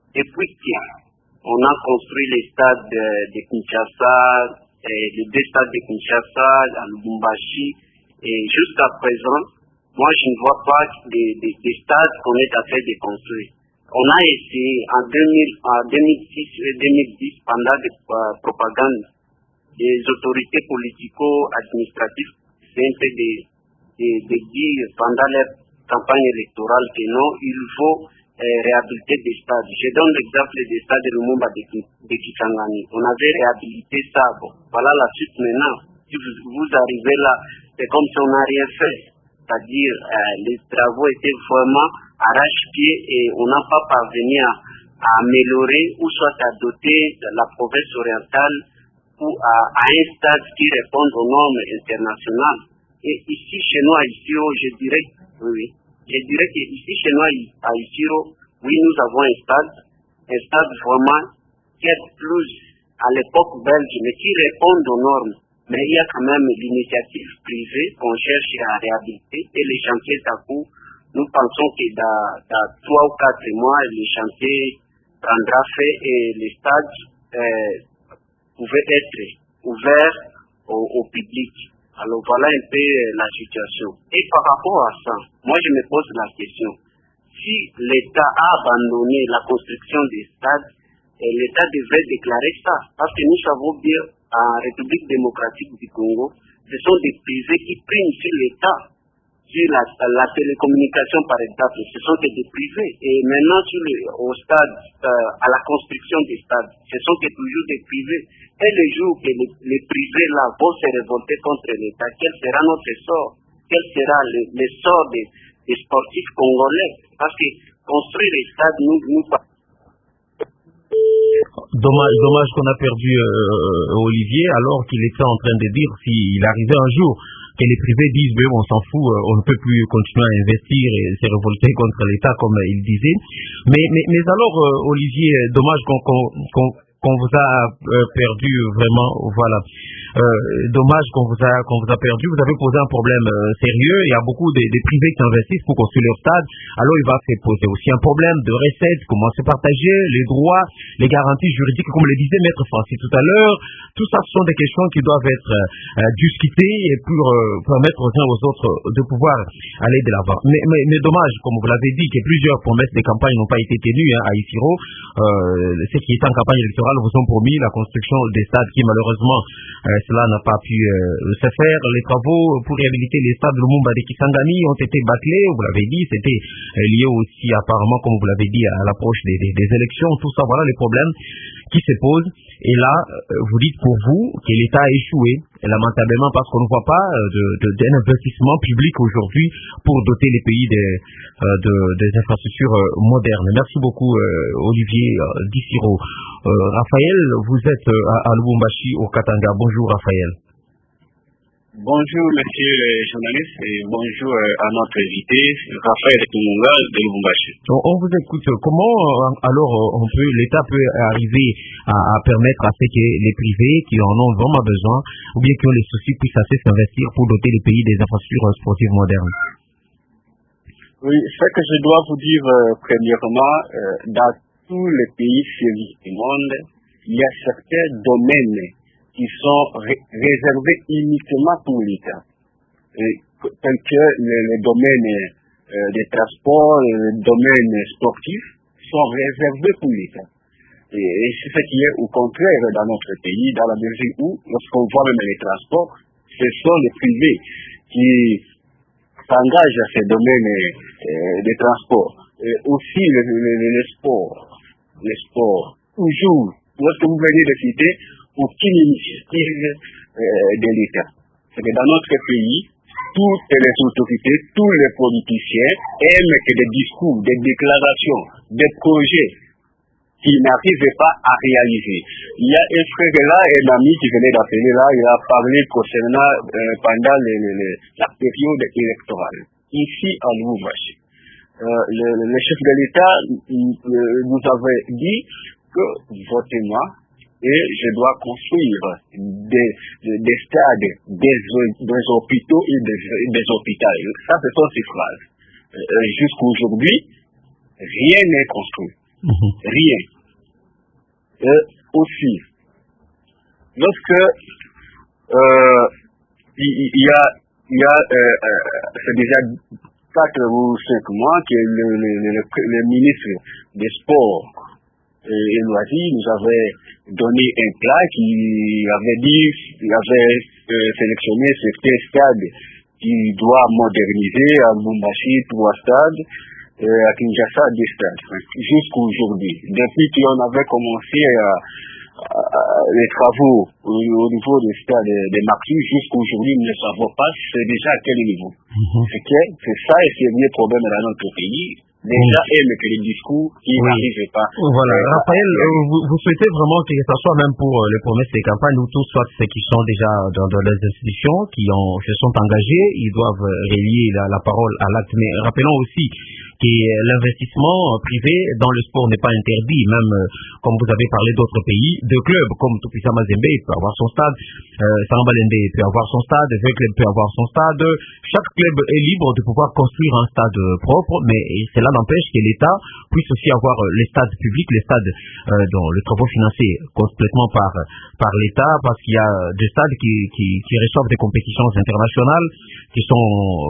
Depuis qu'on a construit les stades de Kinshasa, les deux stades de Kinshasa, à Lubumbashi, et jusqu'à présent, moi je ne vois pas des, des, des stades qu'on est à faire de construire. On a essayé en, deux mille, en deux mille six et deux mille dix, pendant des euh, propagandes des autorités politico-administratives, c'est un peu de, de, de dire pendant leur campagne électorale que non, il faut euh, réhabiliter des stades. Je donne l'exemple des stades de Lumumba de, de Kisangani. On avait réhabilité ça. Bon, voilà la suite maintenant. Si vous, vous arrivez là, c'est comme si on n'a rien fait. C'est-à-dire, euh, les travaux étaient vraiment arrache-pied et on n'a pas parvenu à, à améliorer ou soit à doter la province orientale ou à, à un stade qui réponde aux normes internationales. Et ici, chez nous, à Isiro, je dirais, oui, je dirais qu'ici, chez nous, à Isiro, oui, nous avons un stade, un stade vraiment qui est plus à l'époque belge, mais qui répond aux normes. Mais il y a quand même l'initiative privée qu'on cherche à réhabiliter et les chantiers à court. Nous pensons que dans, dans trois ou quatre mois, le chantier prendra fait et le stade euh, pouvait être ouvert au, au public. Alors voilà un peu la situation. Et par rapport à ça, moi je me pose la question. Si l'État a abandonné la construction des stades, l'État devrait déclarer ça. Parce que nous savons bien, en République démocratique du Congo, ce sont des privés qui priment sur l'État. Sur la, la télécommunication, par exemple, ce sont des privés. Et maintenant, sur le, au stade, euh, à la construction des stades, ce sont que toujours des privés. Et le jour que les, les privés là vont se révolter contre l'État, quel sera notre sort? Quel sera le, le sort des, des sportifs congolais? Parce que construire les stades, nous, nous Dommage, dommage qu'on a perdu euh, Olivier, alors qu'il était en train de dire s'il arrivait un jour que les privés disent ben, on s'en fout, on ne peut plus continuer à investir et se révolter contre l'État comme il disait. Mais, mais, mais alors euh, Olivier, dommage qu'on qu'on, qu'on, qu'on vous a euh, perdu vraiment, voilà. Euh, dommage qu'on vous a qu'on vous a perdu. Vous avez posé un problème euh, sérieux. Il y a beaucoup de, de privés qui investissent pour construire leur stade. Alors il va se poser aussi un problème de recettes, comment se partager les droits, les garanties juridiques, comme le disait Maître Francis tout à l'heure. Tout ça, ce sont des questions qui doivent être euh, discutées et pour euh, permettre aux uns aux autres de pouvoir aller de l'avant. Mais, mais, mais dommage, comme vous l'avez dit, que plusieurs promesses de campagne n'ont pas été tenues hein, à Isiro. Euh, ceux qui étaient en campagne électorale vous ont promis la construction des stades qui malheureusement euh, cela n'a pas pu euh, se faire. Les travaux pour réhabiliter les stades Lumumba de Kisangani ont été bâclés, vous l'avez dit, c'était euh, lié aussi apparemment, comme vous l'avez dit, à l'approche des, des, des élections, tout ça, voilà les problèmes qui se posent. Et là, euh, vous dites pour vous que l'État a échoué, lamentablement, parce qu'on ne voit pas de, de, d'un investissement public aujourd'hui pour doter les pays des, euh, de, des infrastructures euh, modernes. Merci beaucoup euh, Olivier euh, Dissiro. Euh, Raphaël, vous êtes euh, à, à Lubumbashi au Katanga. Bonjour Raphaël. Bonjour monsieur le journaliste et bonjour à notre invité, Raphaël Kimunga de Lubumbashi. On, on vous écoute. Comment alors on peut, l'État peut arriver à, à permettre à ceux que les privés qui en ont vraiment besoin ou bien qui ont les soucis puissent assez s'investir pour doter les pays des infrastructures sportives modernes? Oui, ce que je dois vous dire euh, premièrement, euh, dans tous les pays civilisés du monde, il y a certains domaines qui sont ré réservés uniquement pour l'État. Tels que les, les domaines euh, des transports, les domaines sportifs sont réservés pour l'État. Et, et c'est ce qui est au contraire dans notre pays, dans la mesure où, lorsqu'on voit même les transports, ce sont les privés qui s'engagent à ces domaines euh, des transports. Et aussi le, le, le, le sport, le sport, toujours, lorsque vous venez de citer, aucune initiative euh, de l'État. C'est que dans notre pays, toutes les autorités, tous les politiciens aiment que des discours, des déclarations, des projets qui n'arrivent pas à réaliser. Il y a un frère là, un ami qui venait d'appeler là, il a parlé concernant euh, pendant le, le, le, la période électorale. Ici à Lubumbashi, euh, le, le chef de l'État nous avait dit que votez-moi et je dois construire des, des, des stades, des, des hôpitaux et des, des hôpitaux. Ça, ce sont ces phrases. Euh, Jusqu'aujourd'hui, rien n'est construit. Mm-hmm. Rien. Et aussi, lorsque euh, il, il y a, il y a euh, euh, c'est déjà quatre ou cinq mois que le, le, le, le ministre des Sports et loisirs nous avait donné un plat qui avait dit, il avait euh, sélectionné certains stades qui doit moderniser à Lubumbashi, trois stades, euh, à Kinshasa, deux stades, jusqu'à aujourd'hui. Depuis qu'on avait commencé à, à, à, les travaux au, au niveau des stades des Maxi, jusqu'à aujourd'hui, nous ne savons pas c'est déjà à quel niveau. Mm-hmm. C'est que c'est ça et c'est le problème dans notre pays. Déjà, mmh. aime que les discours qui oui. n'arrivent pas. Voilà. Euh, Raphaël, euh, vous, vous souhaitez vraiment que ça soit même pour euh, les promesses des campagnes ou tous, soit ceux qui sont déjà dans, dans les institutions, qui ont, se sont engagés, ils doivent relier la, la parole à l'acte. Mais rappelons aussi que l'investissement privé dans le sport n'est pas interdit, même euh, comme vous avez parlé d'autres pays, de clubs comme Tupisa Mazembe, il peut avoir son stade, euh, Sambalende peut avoir son stade, V Club peut avoir son stade. Chaque club est libre de pouvoir construire un stade propre, mais cela n'empêche que l'État puisse aussi avoir les stades publics, les stades euh, dont les travaux financés complètement par par l'État, parce qu'il y a des stades qui, qui, qui reçoivent des compétitions internationales qui sont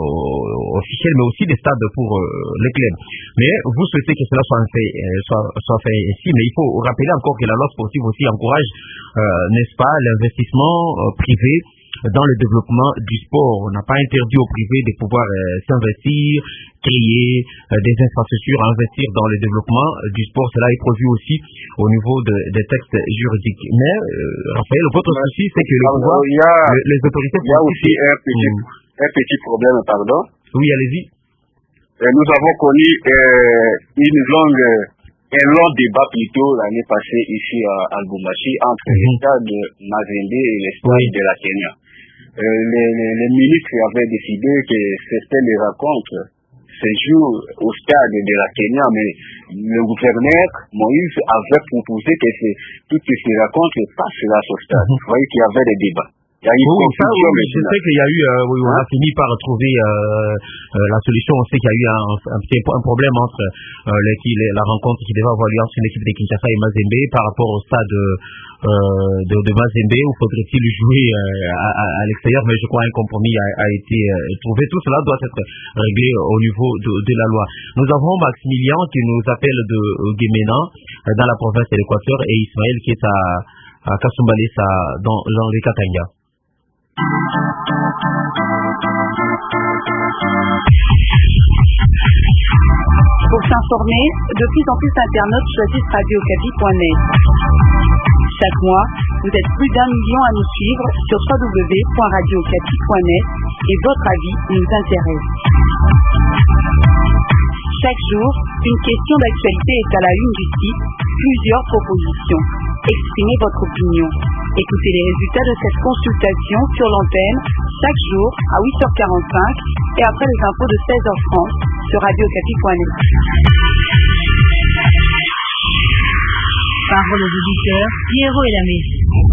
euh, officielles, mais aussi des stades pour euh, les clubs. Mais vous souhaitez que cela soit fait, euh, soit, soit fait ici, mais il faut rappeler encore que la loi sportive aussi encourage, euh, n'est-ce pas, l'investissement euh, privé dans le développement du sport. On n'a pas interdit au privé de pouvoir euh, s'investir, créer euh, des infrastructures, investir dans le développement euh, du sport. Cela est prévu aussi au niveau de, des textes juridiques. Mais, euh, Raphaël, votre ouais. souci, c'est que le pouvoir, il y a, le, les autorités... Il y a aussi un petit, mmh. un petit problème, pardon. Oui, allez-y. Et nous avons connu euh, une longue... un long débat plutôt l'année passée ici à Lubumbashi entre mm-hmm. les stades de Mazembe et les stades oui. de la Kenya. Euh, les, les, les ministres avaient décidé que c'était les rencontres se jouent au stade de la Kenya, mais le gouverneur Moïse avait proposé que toutes ces rencontres passent là au stade. Mm-hmm. Vous voyez qu'il y avait des débats. Il y a eu oui, ça, oui, je sais qu'il y a eu, euh, oui, on hein? a fini par trouver euh, euh, la solution. On sait qu'il y a eu un, un petit un problème entre euh, l'équipe, la rencontre qui devait avoir lieu entre l'équipe de Kinshasa et Mazembe par rapport au stade euh, de, de Mazembe, où faudrait-il jouer euh, à, à, à l'extérieur, mais je crois un compromis a, a été euh, trouvé. Tout cela doit être réglé au niveau de, de la loi. Nous avons Maximilien qui nous appelle de euh, Guémena, euh, dans la province de l'Équateur, et Ismaël qui est à, à Kasumbalesa, dans, dans les Katanga. Pour s'informer, de plus en plus d'internautes choisissent radio okapi point net. Chaque mois, vous êtes plus d'un million à nous suivre sur w w w point radio okapi point net et votre avis nous intéresse. Chaque jour, une question d'actualité est à la une du site, plusieurs propositions. Exprimez votre opinion. Écoutez les résultats de cette consultation sur l'antenne chaque jour à huit heures quarante-cinq et après les infos de seize heures trente sur radio okapi point net. Parole aux auditeurs, Pierrot et la Messe.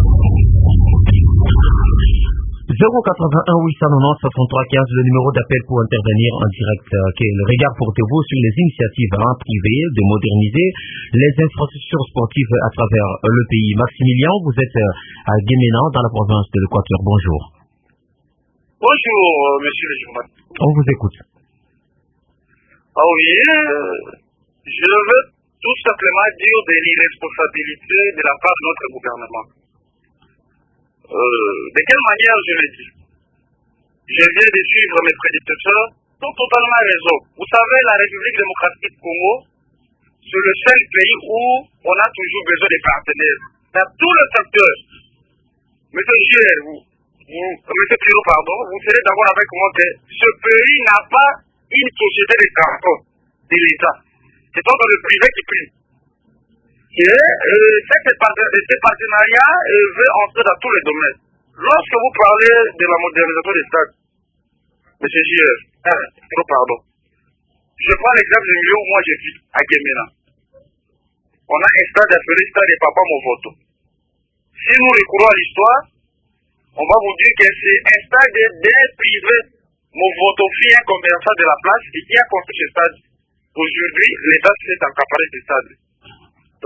zéro quatre-vingt-un huit cent quatre-vingt-dix soixante-trois quinze, le numéro d'appel pour intervenir en direct. Euh, okay. Le regard portez-vous sur les initiatives hein, privées de moderniser les infrastructures sportives à travers euh, le pays. Maximilien, vous êtes euh, à Guémena, dans la province de l'Équateur. Bonjour. Bonjour, euh, monsieur le journaliste. On vous écoute. Ah oui, euh, je veux tout simplement dire de l'irresponsabilité de la part de notre gouvernement. Euh, de quelle manière je le dis? Je viens de suivre mes prédécesseurs, sont totalement raison. Vous savez, la République démocratique du Congo, c'est le seul pays où on a toujours besoin de partenaires. Dans tous les secteurs. Monsieur Gilles, vous, vous, monsieur Piro, pardon, vous serez d'accord avec moi que ce pays n'a pas une société de transport de l'État. C'est donc le privé qui prime. Et euh, cette partenariat euh, veut entrer dans tous les domaines. Lorsque vous parlez de la modernisation des stades, M. J F, euh, pardon, je prends l'exemple du milieu où moi je vis, à Guémena. On a un stade appelé Stade de Papa Movoto. Si nous recourons à l'histoire, on va vous dire que c'est un stade des privés. Movoto fit un commerçant de la place et qui a construit ce stade. Aujourd'hui, l'État s'est accaparé ce stade.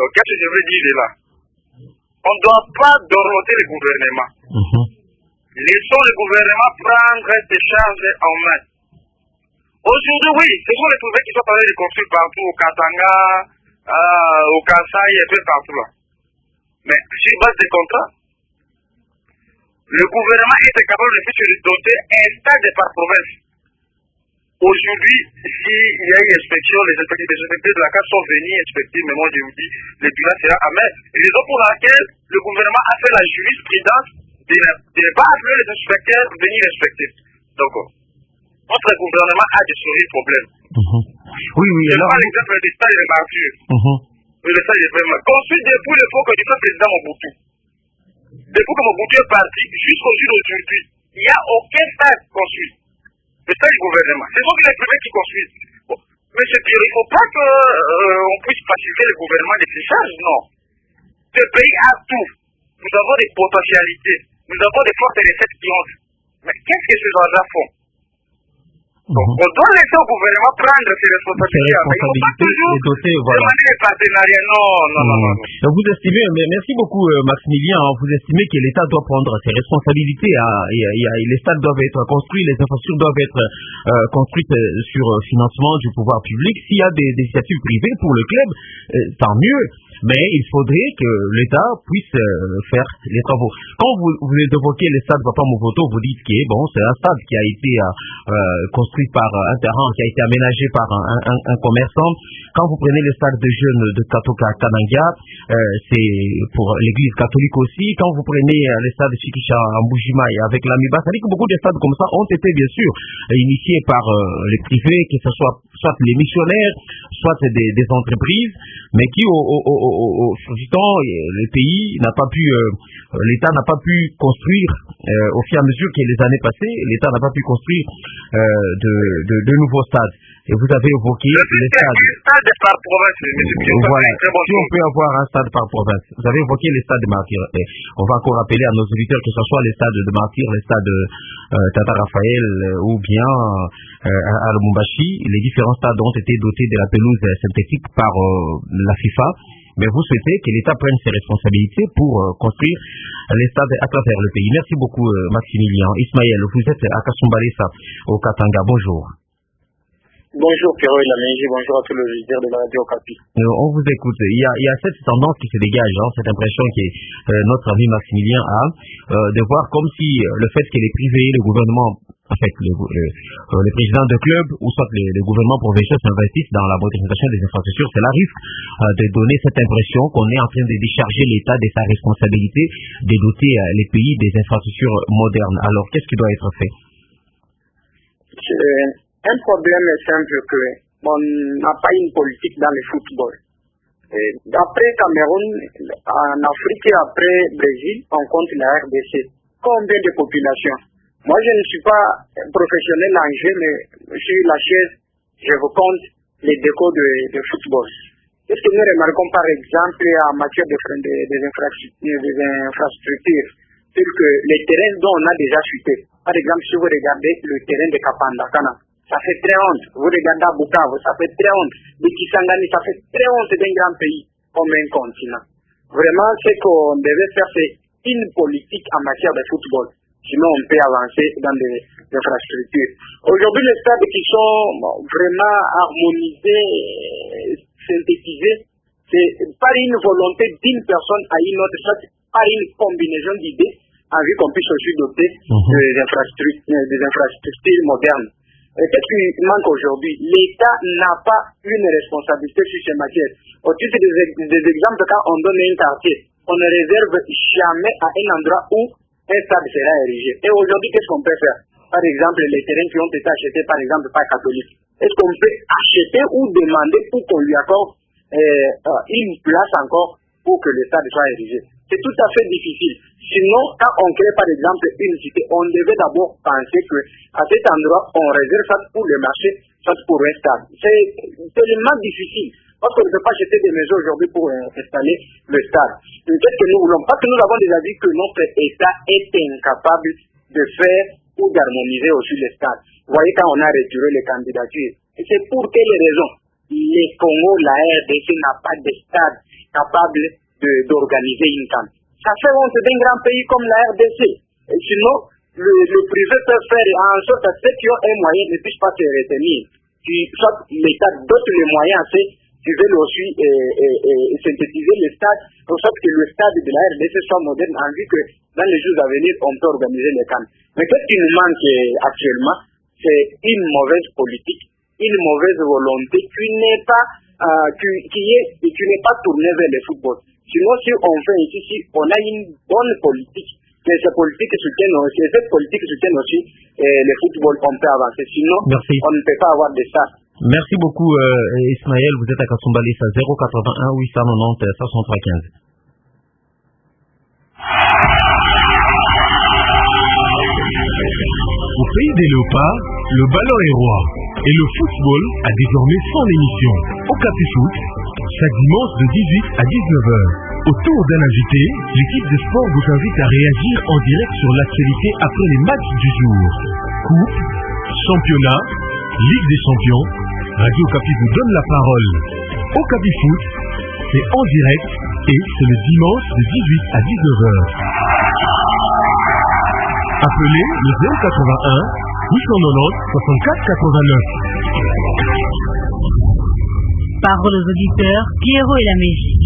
qu'est-ce que je veux dire là? On ne doit pas dorloter le gouvernement. Mm-hmm. Laissons le gouvernement prendre ses charges en main. Aujourd'hui, oui, ce sont les projets qui sont en train de construire partout, au Katanga, euh, au Kasaï et peu partout là. Mais sur base des contrats, le gouvernement est capable de se doter un stade par province. Aujourd'hui, s'il y a une inspection, les inspecteurs, les inspecteurs de la carte sont venus inspecter, mais moi je vous dis, le bilan sera amer. Raison pour laquelle le gouvernement a fait la jurisprudence de ne pas appeler les inspecteurs pour venir inspecter. Donc, notre gouvernement a de sérieux problèmes. Mm-hmm. Oui, oui, je alors... prends l'exemple du stade de Martyr. Mm-hmm. Le stade de Martyr. Construit depuis l'époque du président Mobutu. Depuis que Mobutu est parti, jusqu'au jour d'aujourd'hui, il n'y a aucun stade construit. Le stade du gouvernement. Ce sont les privés qui construisent. Bon. Mais c'est pire, il ne faut pas qu'on euh, puisse pacifier le gouvernement de ses charges, non. Ce pays a tout. Nous avons des potentialités. Nous avons des fortes recettes qui ont. Mais qu'est-ce que ces gens-là font? Donc, mm-hmm. on doit laisser au gouvernement prendre ses responsabilités. Ses responsabilités et doter, voilà. Demander des partenariats. Non, non, mm. non, non, non. Donc, vous estimez, mais merci beaucoup, euh, Maximilien, hein, vous estimez que l'État doit prendre ses responsabilités. Hein, et, et, et les stades doivent être construits, les infrastructures doivent être euh, construites euh, sur euh, financement du pouvoir public. S'il y a des, des initiatives privées pour le club, euh, tant mieux. Mais il faudrait que l'État puisse euh, faire les travaux. Quand vous, vous évoquez le stade Papa Mobutu, vous dites que bon, c'est un stade qui a été euh, construit par un terrain, qui a été aménagé par un, un, un commerçant. Quand vous prenez le stade de jeunes de Katoka Kananga, euh, c'est pour l'église catholique aussi. Quand vous prenez euh, le stade de Chikisha en Mbujimai avec l'Amiba, ça veut dire que beaucoup de stades comme ça ont été bien sûr initiés par euh, les privés, que ce soit soit les missionnaires, soit des, des entreprises, mais qui au, au, au Au, au, au temps, le pays n'a pas pu, euh, l'État n'a pas pu construire euh, au fur et à mesure que les années passées, l'État n'a pas pu construire euh, de, de, de nouveaux stades. Et vous avez évoqué les stades. stade par province, voilà. Si on peut avoir un stade par province. Vous avez évoqué les stades de Martyr. Et on va encore rappeler à nos auditeurs que ce soit les stades de Martyr, les stades euh, Tata Raphaël euh, ou bien euh, à Lubumbashi, les différents stades ont été dotés de la pelouse synthétique par euh, la FIFA. Mais vous souhaitez que l'État prenne ses responsabilités pour euh, construire les stades à travers le pays. Merci beaucoup, euh, Maximilien. Ismaël, vous êtes à Kasumbalesa, au Katanga. Bonjour. Bonjour, Pierrot Laméji. Bonjour à tous les auditeurs de la radio Okapi. Euh, on vous écoute. Il y, a, il y a cette tendance qui se dégage, hein, cette impression que euh, notre ami Maximilien a, euh, de voir comme si euh, le fait que les privés, le gouvernement, en fait, le, le, euh, les présidents de clubs ou soit les, les gouvernements provinciaux s'investissent dans la modernisation des infrastructures, cela risque euh, de donner cette impression qu'on est en train de décharger l'État de sa responsabilité de doter euh, les pays des infrastructures modernes. Alors, qu'est-ce qui doit être fait? C'est un problème simple que on n'a pas une politique dans le football. D'après Cameroun, en Afrique et après Brésil, on compte la R D C. Combien de populations? Moi, je ne suis pas professionnel en jeu, mais sur la chaise, je vous compte les décos de, de football. Qu'est-ce que nous remarquons par exemple en matière de, de, des, infrastructures, des infrastructures, c'est que les terrains dont on a déjà chuté, par exemple, si vous regardez le terrain de Kapanda, ça fait très honte. Vous regardez à Bukavu, ça fait très honte. De Kisangani, ça fait très honte d'un grand pays comme un continent. Vraiment, ce qu'on devait faire, c'est une politique en matière de football. Sinon, on peut avancer dans des infrastructures. Aujourd'hui, les stades qui sont vraiment harmonisés, synthétisés, c'est par une volonté d'une personne à une autre, soit par une combinaison d'idées, en vue qu'on puisse aussi doter mm-hmm. des, infrastructures, des infrastructures modernes. Qu'est-ce qui manque aujourd'hui? L'État n'a pas une responsabilité sur ces matières. Au titre des, des exemples, quand on donne un quartier, on ne réserve jamais à un endroit où un stade sera érigé. Et aujourd'hui, qu'est-ce qu'on peut faire? Par exemple, les terrains qui ont été achetés, par exemple, par catholiques. Est-ce qu'on peut acheter ou demander pour qu'on lui accorde euh, une place encore pour que le stade soit érigé? C'est tout à fait difficile. Sinon, quand on crée par exemple une cité, on devait d'abord penser que à cet endroit, on réserve ça pour le marché, ça pour un stade. C'est tellement difficile. Parce qu'on ne peut pas acheter des maisons aujourd'hui pour euh, installer le stade. Qu'est-ce que nous voulons? Parce que nous avons déjà dit que notre État est incapable de faire ou d'harmoniser aussi les stades. Vous voyez, quand on a retiré les candidatures, c'est pour quelles raisons? le Congo, la R D C n'a pas de stade capable d'organiser une C A N. Ça fait honte d'un grand pays comme la R D C. Et sinon, le, le privé peut faire en sorte que ceux qui ont un moyen ne puissent pas se retenir. Soit l'État dote les moyens assez, qui veulent aussi euh, euh, euh, synthétiser le stade, en sorte que le stade de la R D C soit moderne, en vue que dans les jours à venir, on peut organiser les C A N. Mais qu'est-ce qui nous manque actuellement? C'est une mauvaise politique, une mauvaise volonté qui n'est pas, euh, qui, qui est, qui n'est pas tournée vers le football. Sinon, si on fait ici, si on a une bonne politique, que ces politiques soutiennent aussi, cette politique soutienne aussi euh, le football, on peut avancer. Sinon, Merci. on ne peut pas avoir de ça. Merci beaucoup, euh, Ismaël. Vous êtes à Kasumbalesa, zéro quatre-vingt-un huit cent quatre-vingt-dix soixante-trois quinze. Au pays des léopards, le ballon est roi et le football a désormais son émission. Au Capi Foot, chaque dimanche de dix-huit à dix-neuf heures. Autour d'un invité, l'équipe de sport vous invite à réagir en direct sur l'actualité après les matchs du jour. Coupe, championnat, Ligue des champions, Radio Capi vous donne la parole. Au Capi Foot, c'est en direct et c'est le dimanche de dix-huit à dix-neuf heures. Appelez le zéro quatre-vingt-un huit cent quatre-vingt-dix soixante-quatre quatre-vingt-neuf. Parole aux auditeurs, Pierrot et la Mégie.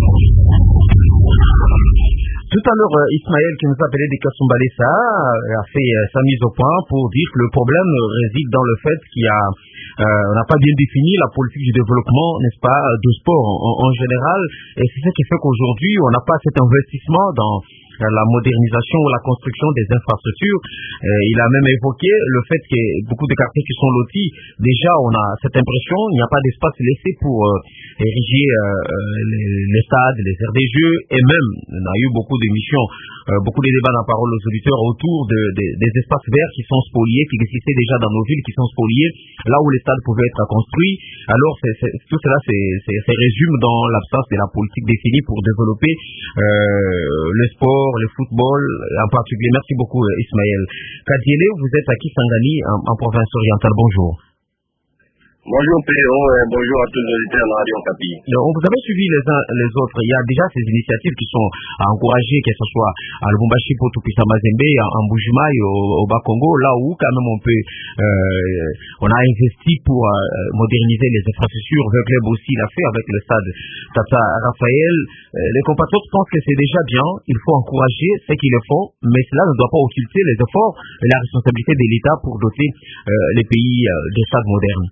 Tout à l'heure, Ismaël, qui nous appelait des Kasumbalesa, a fait sa mise au point pour dire que le problème réside dans le fait qu'il y a, euh, on n'a pas bien défini la politique du développement, n'est-ce pas, de sport en, en général, et c'est ce qui fait qu'aujourd'hui, on n'a pas cet investissement dans la modernisation ou la construction des infrastructures. Euh, il a même évoqué le fait que beaucoup de quartiers qui sont lotis, déjà on a cette impression, il n'y a pas d'espace laissé pour euh, ériger euh, les, les stades, les aires des jeux, et même, on a eu beaucoup d'émissions, euh, beaucoup de débats dans la parole aux auditeurs autour de, de, des espaces verts qui sont spoliés, qui existaient déjà dans nos villes, qui sont spoliés, là où les stades pouvaient être construits. Alors c'est, c'est, tout cela c'est résume dans l'absence de la politique définie pour développer euh, le sport, le football en particulier. Merci beaucoup Ismaël. Kadiele, vous êtes à Kisangani en, en province orientale. Bonjour. Bonjour Péon, et bonjour à tous les auditeurs de la Radio Capi. Vous avez suivi les uns les autres. Il y a déjà ces initiatives qui sont à encourager, que ce soit à Lubumbashi, Potupisa, Mazembe, en Bujimaï, au, au Bas-Congo, là où quand même on peut, euh, on a investi pour euh, moderniser les infrastructures. Le club aussi l'a fait avec le stade Tata Raphaël. Euh, les compatriotes pensent que c'est déjà bien. Il faut encourager ceux qui le font, mais cela ne doit pas occulter les efforts et la responsabilité de l'État pour doter euh, les pays euh, de stades modernes.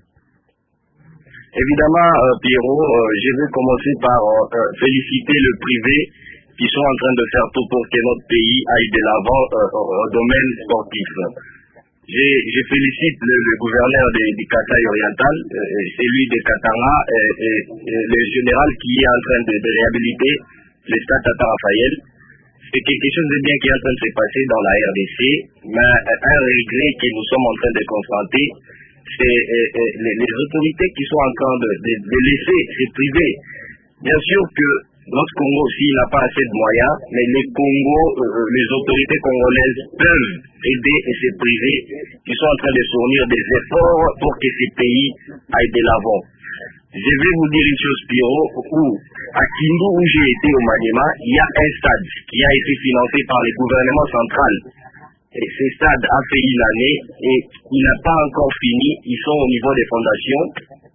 Évidemment, euh, Pierrot, euh, je vais commencer par euh, féliciter le privé qui sont en train de faire tout pour que notre pays aille de l'avant euh, au domaine sportif. Je, je félicite le, le gouverneur du Kasaï oriental, euh, celui de Katanga, et, et, et le général qui est en train de, de réhabiliter le stade Tata Raphaël. C'est quelque chose de bien qui est en train de se passer dans la R D C, mais un regret que nous sommes en train de confronter, c'est euh, euh, les, les autorités qui sont en train de, de, de laisser ces privés. Bien sûr que notre Congo aussi n'a pas assez de moyens, mais les Congo, euh, les autorités congolaises peuvent aider ces privés qui sont en train de fournir des efforts pour que ces pays aillent de l'avant. Je vais vous dire une chose, Pierrot, où à Kindu, où j'ai été au Maniema, il y a un stade qui a été financé par le gouvernement central. Et ce stade a fait une année et il n'a pas encore fini. Ils sont au niveau des fondations.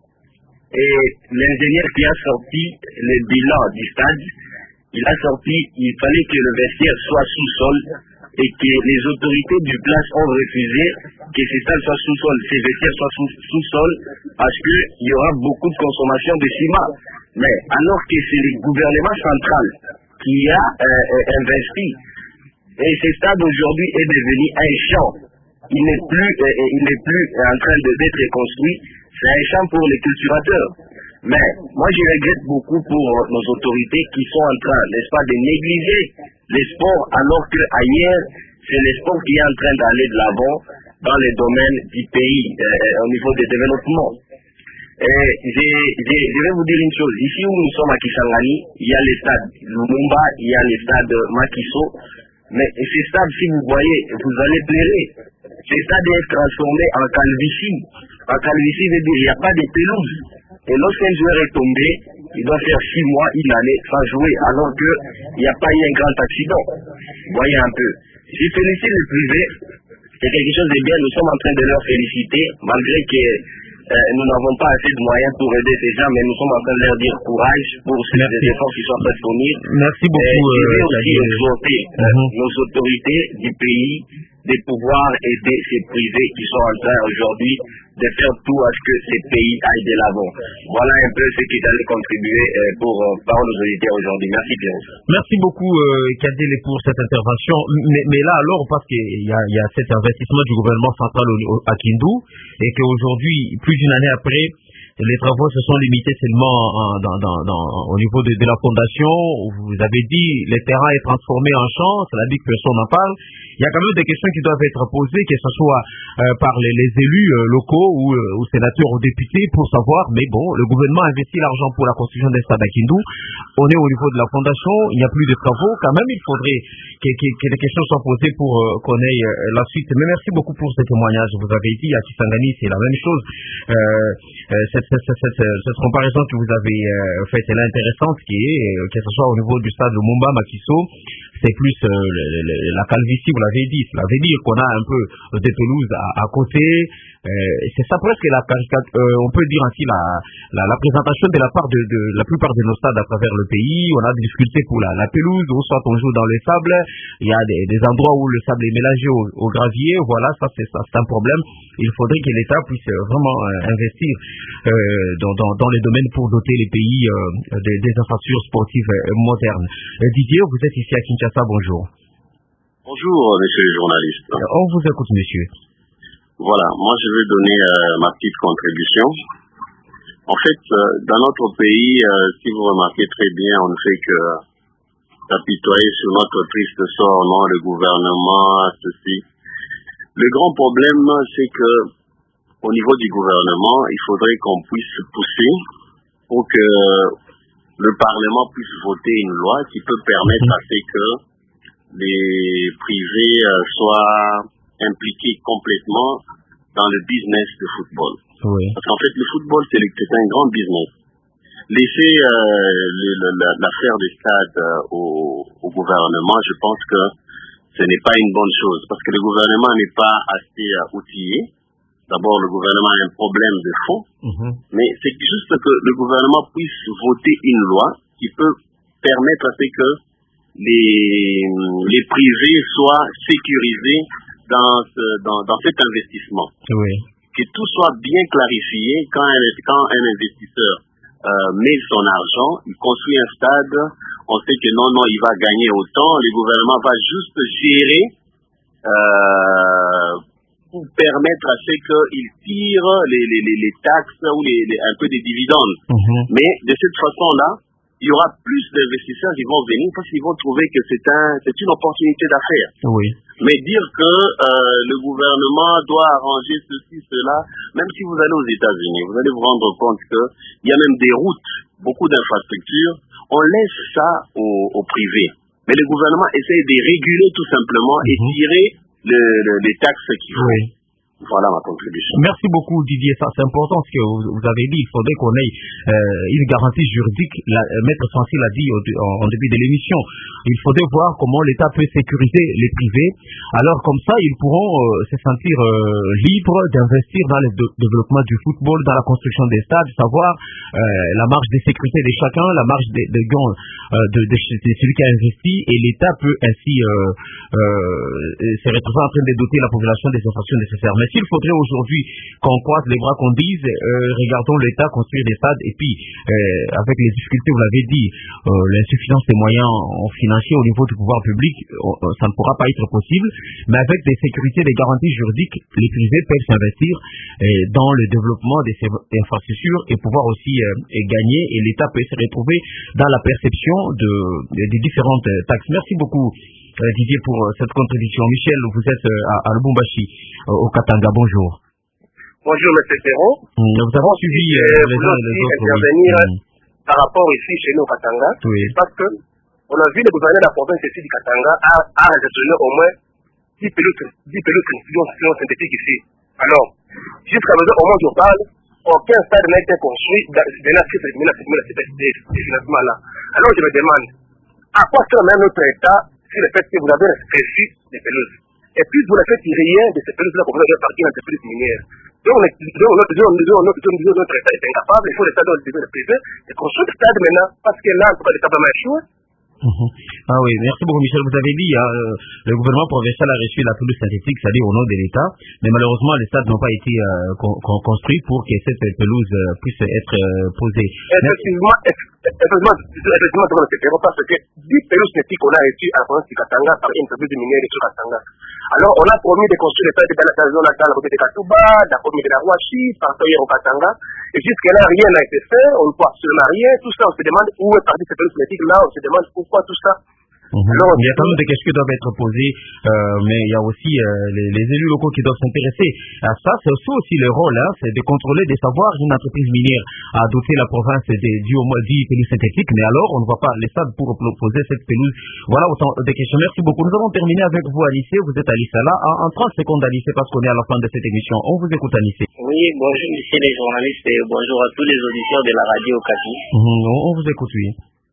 Et l'ingénieur qui a sorti le bilan du stade, il a sorti, il fallait que le vestiaire soit sous-sol et que les autorités du place ont refusé que ce stade soit sous-sol, ces vestiaires soient sous-sol parce qu'il y aura beaucoup de consommation de ciment. Mais alors que c'est le gouvernement central qui a euh, investi. Et ce stade aujourd'hui est devenu un champ. Il n'est plus, euh, il n'est plus en train d'être construit. C'est un champ pour les cultivateurs. Mais moi, je regrette beaucoup pour nos autorités qui sont en train, n'est-ce pas, de négliger les sports, alors qu'ailleurs, c'est le sport qui est en train d'aller de l'avant dans les domaines du pays, euh, au niveau du développement. Et je, je, je vais vous dire une chose. Ici où nous sommes à Kisangani, il y a les stades Lumumba, il y a les stades Makiso. Mais ces stades, si vous voyez, vous allez pleurer. Ces stades est transformé en calvitie. En calvitie veut dire qu'il n'y a pas de pelouse. Et lorsqu'un joueur est tombé, il doit faire six mois, une année sans jouer, alors qu'il n'y a pas eu un grand accident. Voyez un peu. Je félicite le privé. C'est quelque chose de bien. Nous sommes en train de leur féliciter, malgré que euh, nous n'avons pas assez de moyens pour aider ces gens, mais nous sommes en train de leur dire courage pour ces efforts qui sont en train de fournir. Merci beaucoup. Euh, je vais euh, aussi exhorter euh, mm-hmm. nos autorités du pays de pouvoir aider ces privés qui sont en train aujourd'hui de faire tout à ce que ces pays aillent de l'avant. Voilà un peu ce qui est allé contribuer euh, pour euh, Parole aux auditeurs aujourd'hui. Merci Pierre. Merci beaucoup euh, Kadele pour cette intervention. Mais, mais là alors, parce qu'il y a, il y a cet investissement du gouvernement central au, au, à Kindu, et qu'aujourd'hui, plus d'une année après, les travaux se sont limités seulement en, dans, dans, dans, au niveau de, de la fondation. Vous avez dit, le terrain est transformé en champ, cela dit que personne n'en parle. Il y a quand même des questions qui doivent être posées, que ce soit euh, par les, les élus euh, locaux ou, euh, ou sénateurs ou députés, pour savoir, mais bon, le gouvernement a investi l'argent pour la construction d'un stade à Kindu. On est au niveau de la fondation, il n'y a plus de travaux. Quand même, il faudrait que, que, que des questions soient posées pour euh, qu'on ait euh, la suite. Mais merci beaucoup pour ce témoignage. Vous avez dit, à Kisangani, c'est la même chose. Euh, euh, cette, cette, cette, cette, cette comparaison que vous avez euh, faite, elle est intéressante, qui est, euh, que ce soit au niveau du stade Lumumba, Makiso, c'est plus euh, le, le, la calvitie, vous l'avez dit. Cela veut dire qu'on a un peu des pelouses à, à côté. Euh, c'est ça presque la caricature, euh, on peut dire ainsi la, la, la présentation de la part de, de la plupart de nos stades à travers le pays. On a des difficultés pour la, la pelouse, ou soit on joue dans le sable. Il y a des, des endroits où le sable est mélangé au, au gravier. Voilà, ça c'est, ça c'est un problème. Il faudrait que l'État puisse vraiment euh, investir euh, dans, dans, dans les domaines pour doter les pays euh, des, des infrastructures sportives euh, modernes. Euh, Didier, vous êtes ici à Kinshasa, bonjour. Bonjour, monsieur le journaliste. Euh, on vous écoute, monsieur. Voilà, moi je vais donner euh, ma petite contribution. En fait, euh, dans notre pays, euh, si vous remarquez très bien, on ne fait que s'apitoyer sur notre triste sort, non, le gouvernement, ceci. Le grand problème, c'est que au niveau du gouvernement, il faudrait qu'on puisse pousser pour que le Parlement puisse voter une loi qui peut permettre à ce que les privés euh, soient impliqués complètement dans le business de football. Oui. Parce qu'en fait, le football, c'est, le, c'est un grand business. Laisser euh, le, le, l'affaire des stades euh, au, au gouvernement, je pense que ce n'est pas une bonne chose. Parce que le gouvernement n'est pas assez euh, outillé. D'abord, le gouvernement a un problème de fond. Mm-hmm. Mais c'est juste que le gouvernement puisse voter une loi qui peut permettre à ce que les, les privés soient sécurisés dans, ce, dans, dans cet investissement. Oui. Que tout soit bien clarifié quand un, quand un investisseur euh, met son argent, il construit un stade, on sait que non, non, il va gagner autant, le gouvernement va juste gérer euh, pour permettre à ce qu'il tire les, les, les, les taxes ou les, les, un peu des dividendes. Mm-hmm. Mais de cette façon-là, il y aura plus d'investisseurs qui vont venir parce qu'ils vont trouver que c'est un, c'est une opportunité d'affaires. Oui. Mais dire que euh, le gouvernement doit arranger ceci, cela, même si vous allez aux États-Unis, vous allez vous rendre compte que il y a même des routes, beaucoup d'infrastructures, on laisse ça au, au privé. Mais le gouvernement essaye de réguler tout simplement mm-hmm. et tirer le, le, les taxes qu'il faut. Oui. Voilà ma contribution. Merci beaucoup Didier, ça c'est important ce que vous, vous avez dit, il faudrait qu'on ait euh, une garantie juridique, la, Maître Sancy l'a dit au, en, en début de l'émission, il faudrait voir comment l'État peut sécuriser les privés, alors comme ça ils pourront euh, se sentir euh, libres d'investir dans le de- développement du football, dans la construction des stades, savoir euh, la marge de sécurité de chacun, la marge de, de gain euh, de, de, de celui qui a investi, et l'État peut ainsi euh, euh, se retrouver en train de doter la population des infrastructures nécessaires. Mais s'il faudrait aujourd'hui qu'on croise les bras, qu'on dise euh, regardons l'État construire des stades, et puis euh, avec les difficultés, vous l'avez dit, euh, l'insuffisance des moyens financiers au niveau du pouvoir public, euh, ça ne pourra pas être possible, mais avec des sécurités, des garanties juridiques, les privés peuvent s'investir euh, dans le développement des, des infrastructures et pouvoir aussi euh, et gagner, et l'État peut se retrouver dans la perception de, de, des différentes taxes. Merci beaucoup Didier pour euh, cette contribution. Michel, vous êtes euh, à, à Lubumbashi, euh, au Katanga. Bonjour. Bonjour, M. Perron. Mmh, nous avons suivi euh, les uns et les autres. Intervenir oui. par rapport ici chez nous au Katanga, oui. parce que on a vu le gouverneur de la province ici du Katanga a, a réceptionné au moins dix pelouses synthétiques ici. Alors, jusqu'à présent, au moment où je parle, aucun stade n'a été construit dans ces financements-là. Alors je me demande, à quoi sert même notre État sur le fait que vous avez reçu des pelouses? Et puis vous ne faites rien de ces pelouses-là pour vous avez parti dans l'entreprise minière. Donc notre État est incapable, il faut l'État dans le privé de construire le stade maintenant, parce que là, en tout cas, l'État va marcher. Mmh. Ah oui, merci beaucoup Michel. Vous avez dit, hein, le gouvernement provincial a reçu la pelouse synthétique, c'est-à-dire au nom de l'État, mais malheureusement les stades n'ont pas été euh, con, con, construits pour que cette pelouse euh, puisse être euh, posée. Effectivement, effectivement, effectivement, parce que dix pelouses synthétiques qu'on a reçues à Province du Katanga par une entreprise minière de Katanga. Alors on a promis de construire les stades dans la zone natale, à côté de Katuba, dans la commune de la Rouachi, partout hier au Katanga, et jusque-là rien n'a été fait, on ne peut absolument rien, tout ça on se demande où est parti ces pelouses synthétiques là, on se demande pourquoi tout ça. Mmh. Alors, il y a quand même des questions qui doivent être posées, euh, mais il y a aussi euh, les, les élus locaux qui doivent s'intéresser à ça. C'est aussi, aussi le rôle, hein, c'est de contrôler, de savoir une entreprise minière a doté la province du au moins dix pelouses synthétiques, mais alors on ne voit pas les stades pour proposer cette pelouse. Voilà autant de questions. Merci beaucoup. Nous avons terminé avec vous, Alice. Vous êtes Alice là. En, en trente secondes, Alice, parce qu'on est à la fin de cette émission. On vous écoute, Alice. Oui, bonjour, messieurs les journalistes, et bonjour à tous les auditeurs de la radio Okapi. Mmh, on, on vous écoute, oui.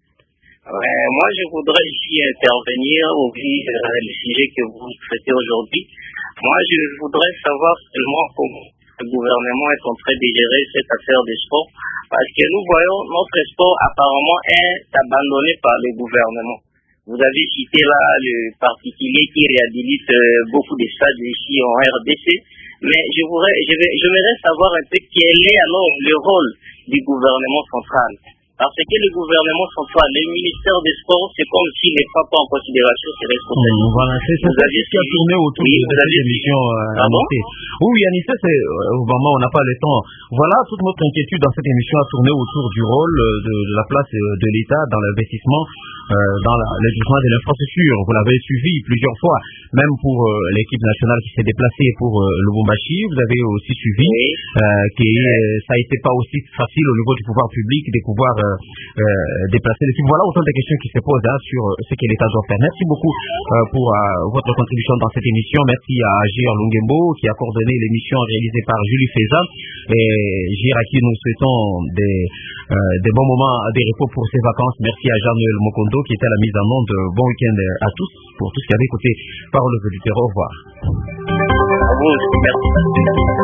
Ouais, moi, je voudrais ici intervenir au vu euh, du sujet que vous traitez aujourd'hui. Moi, je voudrais savoir seulement comment le gouvernement est en train de gérer cette affaire des sports, parce que nous voyons notre sport apparemment est abandonné par le gouvernement. Vous avez cité là le particulier qui réhabilite euh, beaucoup de stades ici en R D C, mais je voudrais, je vais, j'aimerais savoir un peu quel est alors le rôle du gouvernement central. Parce que le gouvernement central, le ministère des Sports, c'est comme s'il n'est pas en considération ses responsabilités. Mmh, voilà, c'est ça qui a tourné autour oui, de cette émission. Euh, oui, Anissa, c'est euh, vraiment, on n'a pas le temps. Voilà, toute notre inquiétude dans cette émission a tourné autour du rôle de, de la place de l'État dans l'investissement, euh, dans la, le développement de l'infrastructure. Vous l'avez suivi plusieurs fois, même pour euh, l'équipe nationale qui s'est déplacée pour euh, Lubumbashi. Vous avez aussi suivi oui. euh, que euh, ça n'a été pas aussi facile au niveau du pouvoir public de pouvoir euh, Euh, déplacer les films. Voilà autant de questions qui se posent hein, sur ce que l'État doit faire. Merci beaucoup euh, pour euh, votre contribution dans cette émission. Merci à Gir Lungembo qui a coordonné l'émission réalisée par Julie Feza et Gir à qui nous souhaitons des, euh, des bons moments de repos pour ses vacances. Merci à Jean-Noël Mokondo qui était à la mise en onde. Bon week-end à tous pour tous qui avaient écouté Parole aux auditeurs. Au revoir. À vous, merci.